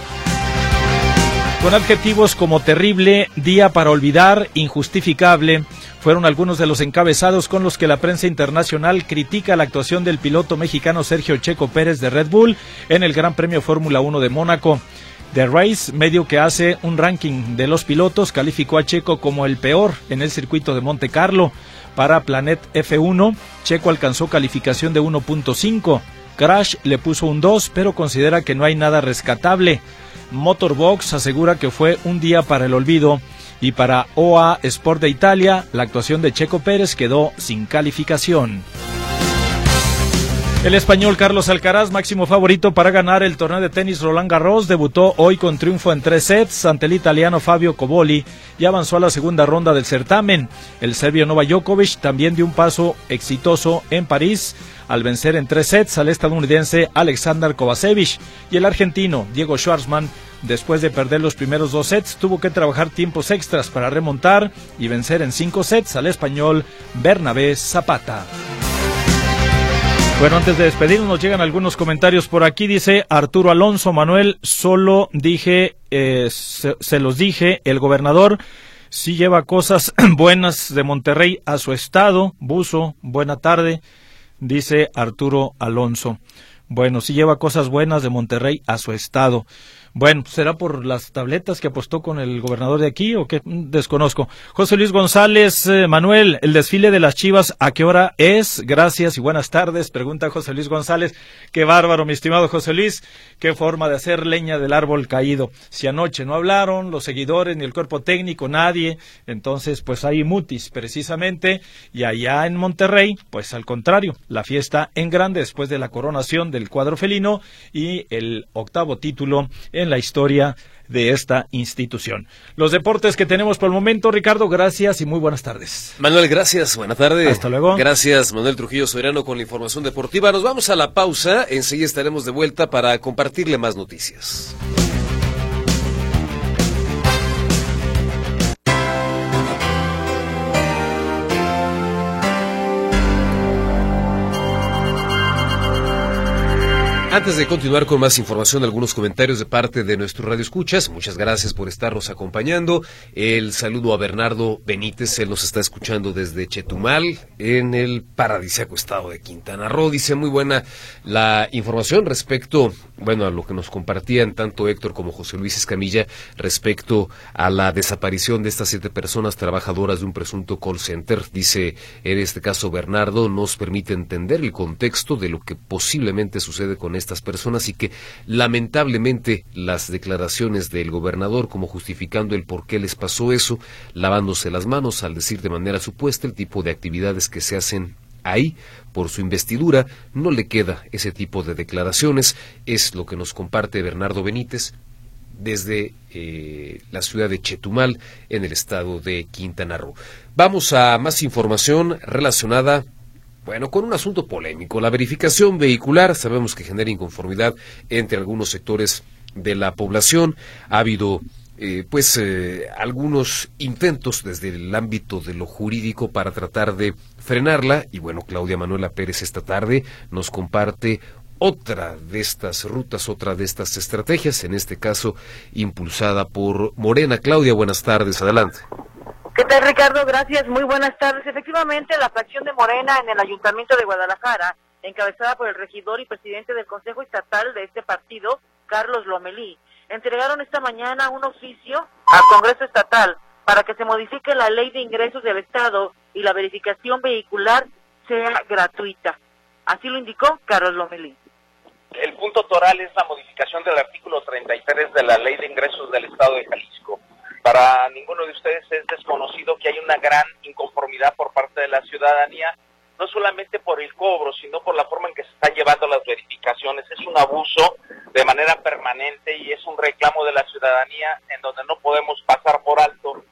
Con adjetivos como terrible, día para olvidar, injustificable, fueron algunos de los encabezados con los que la prensa internacional critica la actuación del piloto mexicano Sergio Checo Pérez de Red Bull en el Gran Premio Fórmula uno de Mónaco. The Race, medio que hace un ranking de los pilotos, calificó a Checo como el peor en el circuito de Monte Carlo. Para Planet F uno, Checo alcanzó calificación de uno punto cinco. Crash le puso un dos, pero considera que no hay nada rescatable. Motorbox asegura que fue un día para el olvido, y para O A Sport de Italia, la actuación de Checo Pérez quedó sin calificación. El español Carlos Alcaraz, máximo favorito para ganar el torneo de tenis Roland Garros, debutó hoy con triunfo en tres sets ante el italiano Fabio Coboli y avanzó a la segunda ronda del certamen. El serbio Novak Djokovic también dio un paso exitoso en París al vencer en tres sets al estadounidense Alexander Kovacevic, y el argentino Diego Schwartzman, después de perder los primeros dos sets, tuvo que trabajar tiempos extras para remontar y vencer en cinco sets al español Bernabé Zapata. Bueno, antes de despedirnos, nos llegan algunos comentarios por aquí. Dice Arturo Alonso: Manuel, solo dije, eh, se, se los dije, el gobernador sí lleva cosas buenas de Monterrey a su estado. Buzo, buena tarde, dice Arturo Alonso. Bueno, sí lleva cosas buenas de Monterrey a su estado. Bueno, ¿será por las tabletas que apostó con el gobernador de aquí o qué? Desconozco. José Luis González, eh, Manuel, ¿el desfile de las Chivas a qué hora es? Gracias y buenas tardes, pregunta José Luis González. Qué bárbaro, mi estimado José Luis, qué forma de hacer leña del árbol caído. Si anoche no hablaron los seguidores ni el cuerpo técnico, nadie, entonces pues hay mutis precisamente, y allá en Monterrey, pues al contrario, la fiesta en grande después de la coronación del cuadro felino y el octavo título en la historia de esta institución. Los deportes que tenemos por el momento, Ricardo, gracias y muy buenas tardes. Manuel, gracias, buena tarde. Hasta luego. Gracias, Manuel Trujillo Soberano, con la información deportiva. Nos vamos a la pausa, enseguida estaremos de vuelta para compartirle más noticias. Antes de continuar con más información, algunos comentarios de parte de nuestro Radio Escuchas. Muchas gracias por estarnos acompañando. El saludo a Bernardo Benítez, él nos está escuchando desde Chetumal, en el paradisíaco estado de Quintana Roo. Dice, muy buena la información respecto, bueno, a lo que nos compartían tanto Héctor como José Luis Escamilla respecto a la desaparición de estas siete personas trabajadoras de un presunto call center. Dice, en este caso Bernardo, nos permite entender el contexto de lo que posiblemente sucede con estas personas y que lamentablemente las declaraciones del gobernador como justificando el por qué les pasó eso, lavándose las manos al decir de manera supuesta el tipo de actividades que se hacen ahí por su investidura, no le queda ese tipo de declaraciones. Es lo que nos comparte Bernardo Benítez. desde eh, la ciudad de Chetumal, en el estado de Quintana Roo. Vamos a más información relacionada, bueno, con un asunto polémico. La verificación vehicular, sabemos que genera inconformidad entre algunos sectores de la población. Ha habido eh, pues eh, algunos intentos desde el ámbito de lo jurídico para tratar de frenarla, y bueno, Claudia Manuela Pérez esta tarde nos comparte otra de estas rutas, otra de estas estrategias, en este caso impulsada por Morena. Claudia, buenas tardes, adelante. ¿Qué tal, Ricardo? Gracias, muy buenas tardes. Efectivamente, la fracción de Morena en el Ayuntamiento de Guadalajara, encabezada por el regidor y presidente del Consejo Estatal de este partido, Carlos Lomelí, entregaron esta mañana un oficio al Congreso Estatal para que se modifique la Ley de Ingresos del Estado y la verificación vehicular sea gratuita. Así lo indicó Carlos Lomelí. El punto toral es la modificación del artículo treinta y tres de la Ley de Ingresos del Estado de Jalisco. Para ninguno de ustedes es desconocido que hay una gran inconformidad por parte de la ciudadanía, no solamente por el cobro, sino por la forma en que se están llevando las verificaciones. Es un abuso de manera permanente y es un reclamo de la ciudadanía en donde no podemos pasar por alto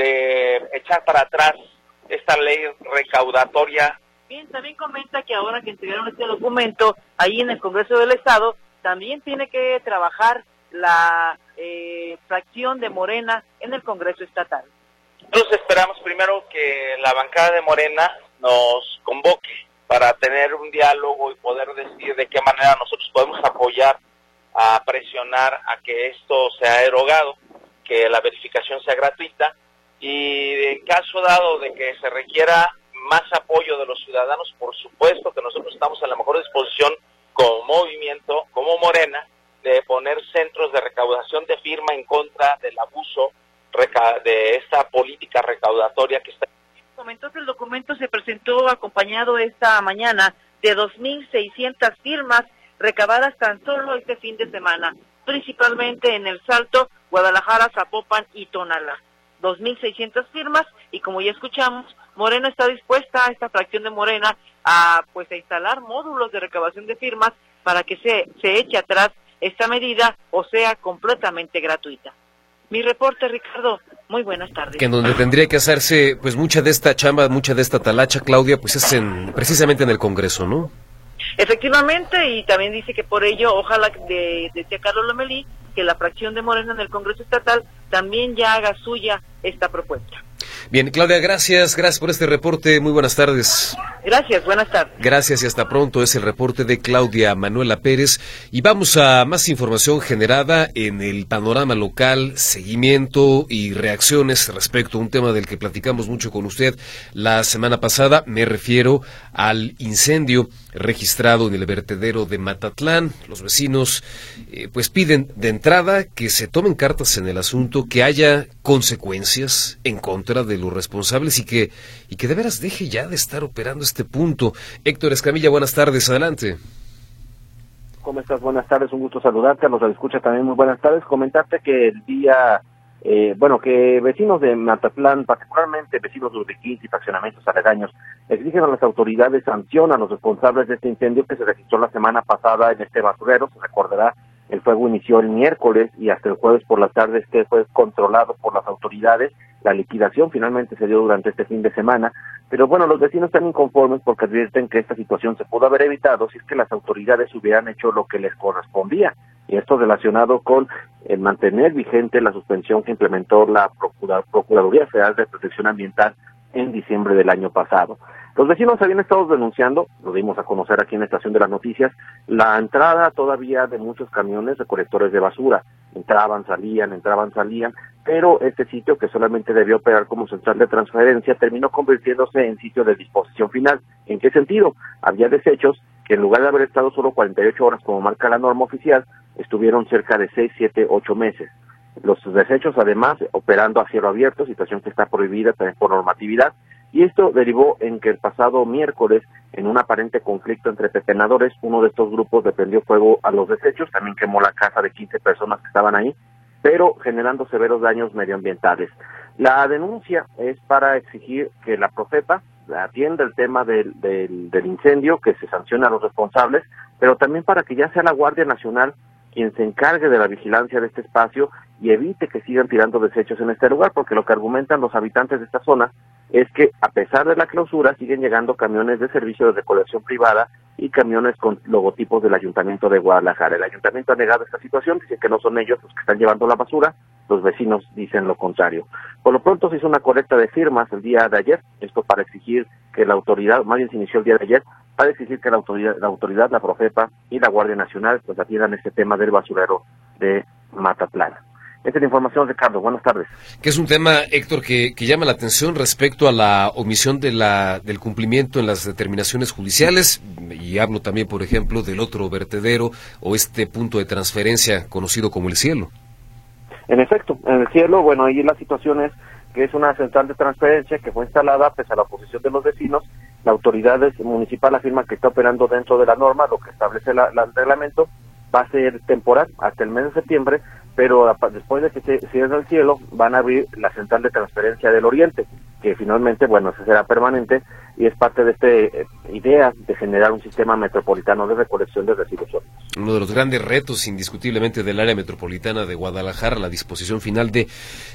de echar para atrás esta ley recaudatoria. Bien, también comenta que ahora que entregaron este documento ahí en el Congreso del Estado, también tiene que trabajar la eh, fracción de Morena en el Congreso Estatal. Nosotros esperamos primero que la bancada de Morena nos convoque para tener un diálogo y poder decidir de qué manera nosotros podemos apoyar a presionar a que esto sea derogado, que la verificación sea gratuita, y en caso dado de que se requiera más apoyo de los ciudadanos, por supuesto que nosotros estamos a la mejor disposición como movimiento, como Morena, de poner centros de recaudación de firma en contra del abuso de esta política recaudatoria que está. Comentó que el documento se presentó acompañado esta mañana de dos mil seiscientas firmas recabadas tan solo este fin de semana, principalmente en El Salto, Guadalajara, Zapopan y Tonalá. dos mil seiscientas firmas, y como ya escuchamos, Morena está dispuesta, esta fracción de Morena, a pues a instalar módulos de recabación de firmas para que se, se eche atrás esta medida o sea completamente gratuita. Mi reporte, Ricardo, muy buenas tardes. Que en donde tendría que hacerse pues mucha de esta chamba, mucha de esta talacha, Claudia, pues es en, precisamente en el Congreso, ¿no? Efectivamente, y también dice que por ello, ojalá, de, decía Carlos Lomelí, que la fracción de Morena en el Congreso Estatal también ya haga suya esta propuesta. Bien, Claudia, gracias, gracias por este reporte, muy buenas tardes. Gracias, buenas tardes. Gracias y hasta pronto, es el reporte de Claudia Manuela Pérez. Y vamos a más información generada en el panorama local, seguimiento y reacciones respecto a un tema del que platicamos mucho con usted la semana pasada. Me refiero al incendio registrado en el vertedero de Matatlán. Los vecinos eh, pues piden de entrada que se tomen cartas en el asunto, que haya consecuencias en contra de los responsables y que y que de veras deje ya de estar operando este punto. Héctor Escamilla, buenas tardes, adelante. ¿Cómo estás? Buenas tardes, un gusto saludarte, a los que escucha también muy buenas tardes. Comentarte que el día, eh, bueno, que vecinos de Matatlán, particularmente vecinos de Urbiquín y fraccionamientos aledaños, exigen a las autoridades sanción a los responsables de este incendio que se registró la semana pasada en este basurero. Se recordará, el fuego inició el miércoles y hasta el jueves por la tarde este fue controlado por las autoridades. La liquidación finalmente se dio durante este fin de semana, pero bueno, los vecinos están inconformes porque advierten que esta situación se pudo haber evitado si es que las autoridades hubieran hecho lo que les correspondía, y esto relacionado con el mantener vigente la suspensión que implementó la Procura- Procuraduría Federal de Protección Ambiental en diciembre del año pasado. Los vecinos habían estado denunciando, lo dimos a conocer aquí en la Estación de las Noticias, la entrada todavía de muchos camiones recolectores de basura. Entraban, salían, entraban, salían, pero este sitio, que solamente debió operar como central de transferencia, terminó convirtiéndose en sitio de disposición final. ¿En qué sentido? Había desechos que en lugar de haber estado solo cuarenta y ocho horas como marca la norma oficial, estuvieron cerca de seis, siete, ocho meses. Los desechos, además, operando a cielo abierto, situación que está prohibida también por normatividad, y esto derivó en que el pasado miércoles, en un aparente conflicto entre pepenadores, uno de estos grupos le prendió fuego a los desechos, también quemó la casa de quince personas que estaban ahí, pero generando severos daños medioambientales. La denuncia es para exigir que la Profepa atienda el tema del, del, del incendio, que se sancione a los responsables, pero también para que ya sea la Guardia Nacional quien se encargue de la vigilancia de este espacio y evite que sigan tirando desechos en este lugar, porque lo que argumentan los habitantes de esta zona es que a pesar de la clausura siguen llegando camiones de servicio de recolección privada y camiones con logotipos del Ayuntamiento de Guadalajara. El Ayuntamiento ha negado esta situación, dice que no son ellos los que están llevando la basura, los vecinos dicen lo contrario. Por lo pronto se hizo una colecta de firmas el día de ayer, esto para exigir que la autoridad, más bien se inició el día de ayer, para exigir que la autoridad, la autoridad, la Profepa y la Guardia Nacional pues atiendan este tema del basurero de Matatlán. Esta es la información, Ricardo. Buenas tardes. Que es un tema, Héctor, que, que llama la atención respecto a la omisión de la, del cumplimiento en las determinaciones judiciales, y hablo también, por ejemplo, del otro vertedero o este punto de transferencia conocido como El Cielo. En efecto, en El Cielo, bueno, ahí la situación es que es una central de transferencia que fue instalada pese a la oposición de los vecinos. La autoridad municipal afirma que está operando dentro de la norma, lo que establece la, la, el reglamento. Va a ser temporal hasta el mes de septiembre, pero después de que se cierre El Cielo, van a abrir la central de transferencia del Oriente, que finalmente, bueno, se será permanente y es parte de esta eh, idea de generar un sistema metropolitano de recolección de residuos sólidos. Uno de los grandes retos, indiscutiblemente, del área metropolitana de Guadalajara, la disposición final de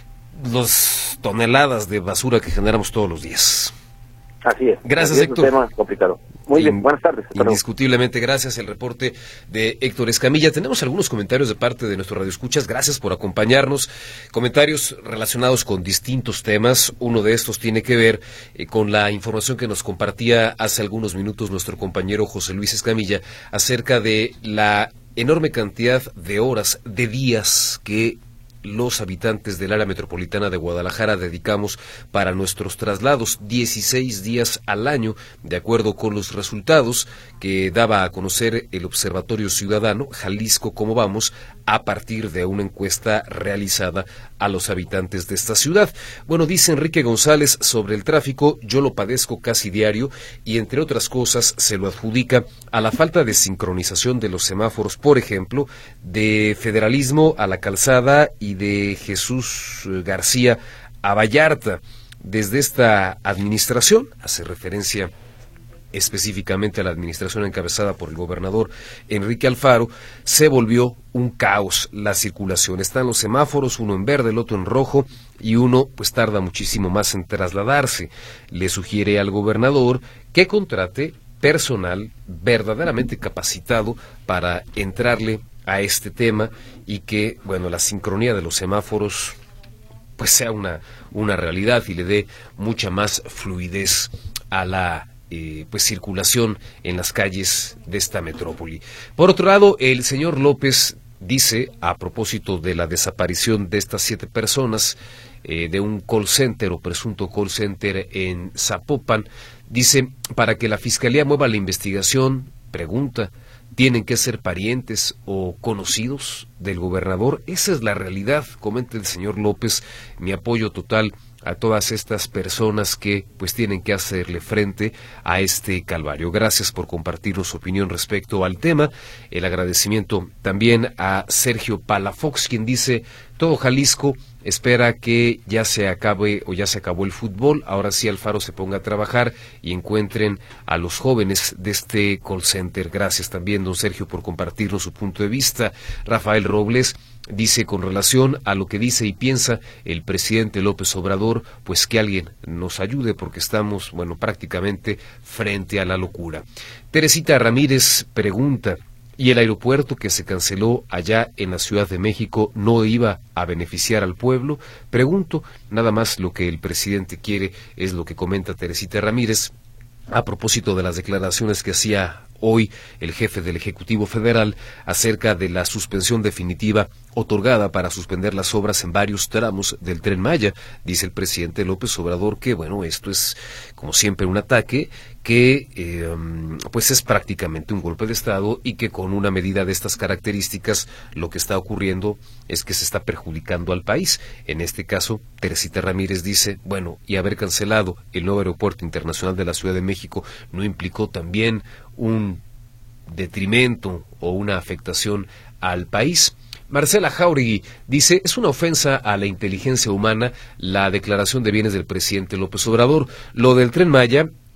las toneladas de basura que generamos todos los días. Así es. Gracias, Así es, Héctor. Un tema complicado. Muy bien, buenas tardes. Indiscutiblemente, gracias. El reporte de Héctor Escamilla. Tenemos algunos comentarios de parte de nuestros radioescuchas. Gracias por acompañarnos. Comentarios relacionados con distintos temas. Uno de estos tiene que ver eh, con la información que nos compartía hace algunos minutos nuestro compañero José Luis Escamilla acerca de la enorme cantidad de horas, de días que los habitantes del área metropolitana de Guadalajara dedicamos para nuestros traslados, dieciséis días al año, de acuerdo con los resultados que daba a conocer el Observatorio Ciudadano Jalisco Cómo Vamos, a partir de una encuesta realizada a los habitantes de esta ciudad. Bueno, dice Enrique González sobre el tráfico: yo lo padezco casi diario y, entre otras cosas, se lo adjudica a la falta de sincronización de los semáforos, por ejemplo, de Federalismo a La Calzada y de Jesús García a Vallarta. Desde esta administración, hace referencia específicamente a la administración encabezada por el gobernador Enrique Alfaro, se volvió un caos la circulación. Están los semáforos, uno en verde, el otro en rojo, y uno pues tarda muchísimo más en trasladarse. Le sugiere al gobernador que contrate personal verdaderamente capacitado para entrarle a este tema y que, bueno, la sincronía de los semáforos pues sea una, una realidad y le dé mucha más fluidez a la Eh, pues circulación en las calles de esta metrópoli. Por otro lado, el señor López dice, a propósito de la desaparición de estas siete personas eh, de un call center o presunto call center en Zapopan, dice, para que la Fiscalía mueva la investigación, pregunta, ¿tienen que ser parientes o conocidos del gobernador? Esa es la realidad, comenta el señor López. Mi apoyo total a todas estas personas que pues tienen que hacerle frente a este calvario. Gracias por compartirnos su opinión respecto al tema. El agradecimiento también a Sergio Palafox, quien dice, todo Jalisco espera que ya se acabe o ya se acabó el fútbol, ahora sí Alfaro se ponga a trabajar y encuentren a los jóvenes de este call center. Gracias también, don Sergio, por compartirnos su punto de vista. Rafael Robles dice, con relación a lo que dice y piensa el presidente López Obrador, pues que alguien nos ayude porque estamos, bueno, prácticamente frente a la locura. Teresita Ramírez pregunta, ¿y el aeropuerto que se canceló allá en la Ciudad de México no iba a beneficiar al pueblo? Pregunto, nada más lo que el presidente quiere es lo que comenta Teresita Ramírez a propósito de las declaraciones que hacía hoy el jefe del Ejecutivo Federal acerca de la suspensión definitiva otorgada para suspender las obras en varios tramos del Tren Maya. Dice el presidente López Obrador que, bueno, esto es como siempre un ataque, que eh, pues es prácticamente un golpe de Estado y que con una medida de estas características lo que está ocurriendo es que se está perjudicando al país. En este caso, Teresita Ramírez dice, bueno, y haber cancelado el nuevo aeropuerto internacional de la Ciudad de México no implicó también un detrimento o una afectación al país. Marcela Jauregui dice, es una ofensa a la inteligencia humana la declaración de bienes del presidente López Obrador. Lo del Tren Maya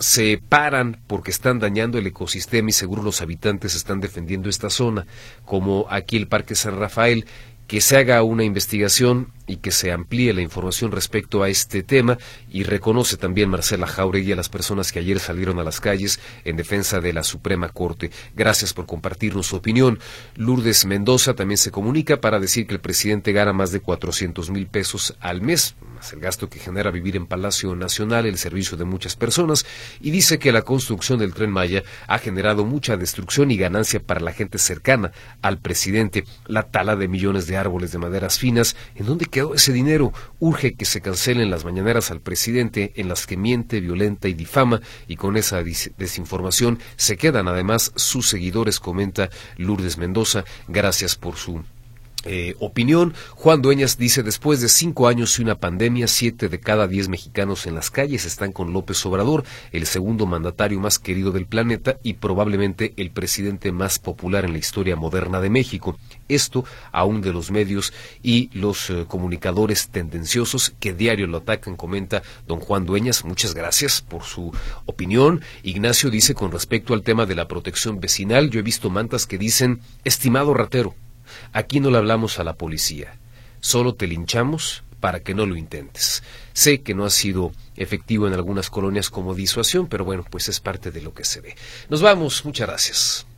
se paran porque están dañando el ecosistema y seguro los habitantes están defendiendo esta zona, como aquí el Parque San Rafael. Que se haga una investigación y que se amplíe la información respecto a este tema, y reconoce también Marcela Jáuregui a las personas que ayer salieron a las calles en defensa de la Suprema Corte. Gracias por compartirnos su opinión. Lourdes Mendoza también se comunica para decir que el presidente gana más de cuatrocientos mil pesos al mes, más el gasto que genera vivir en Palacio Nacional, el servicio de muchas personas, y dice que la construcción del Tren Maya ha generado mucha destrucción y ganancia para la gente cercana al presidente. La tala de millones de árboles de maderas finas, ¿en dónde quedó ese dinero? Urge que se cancelen las mañaneras al presidente en las que miente, violenta y difama, y con esa desinformación se quedan además sus seguidores, comenta Lourdes Mendoza. Gracias por su Eh, opinión. Juan Dueñas dice: después de cinco años y una pandemia, siete de cada diez mexicanos en las calles están con López Obrador, el segundo mandatario más querido del planeta y probablemente el presidente más popular en la historia moderna de México. Esto aún de los medios y los eh, comunicadores tendenciosos que diario lo atacan, comenta don Juan Dueñas. Muchas gracias por su opinión. Ignacio dice: con respecto al tema de la protección vecinal, yo he visto mantas que dicen: estimado ratero, aquí no le hablamos a la policía, solo te linchamos para que no lo intentes. Sé que no ha sido efectivo en algunas colonias como disuasión, pero bueno, pues es parte de lo que se ve. Nos vamos, muchas gracias.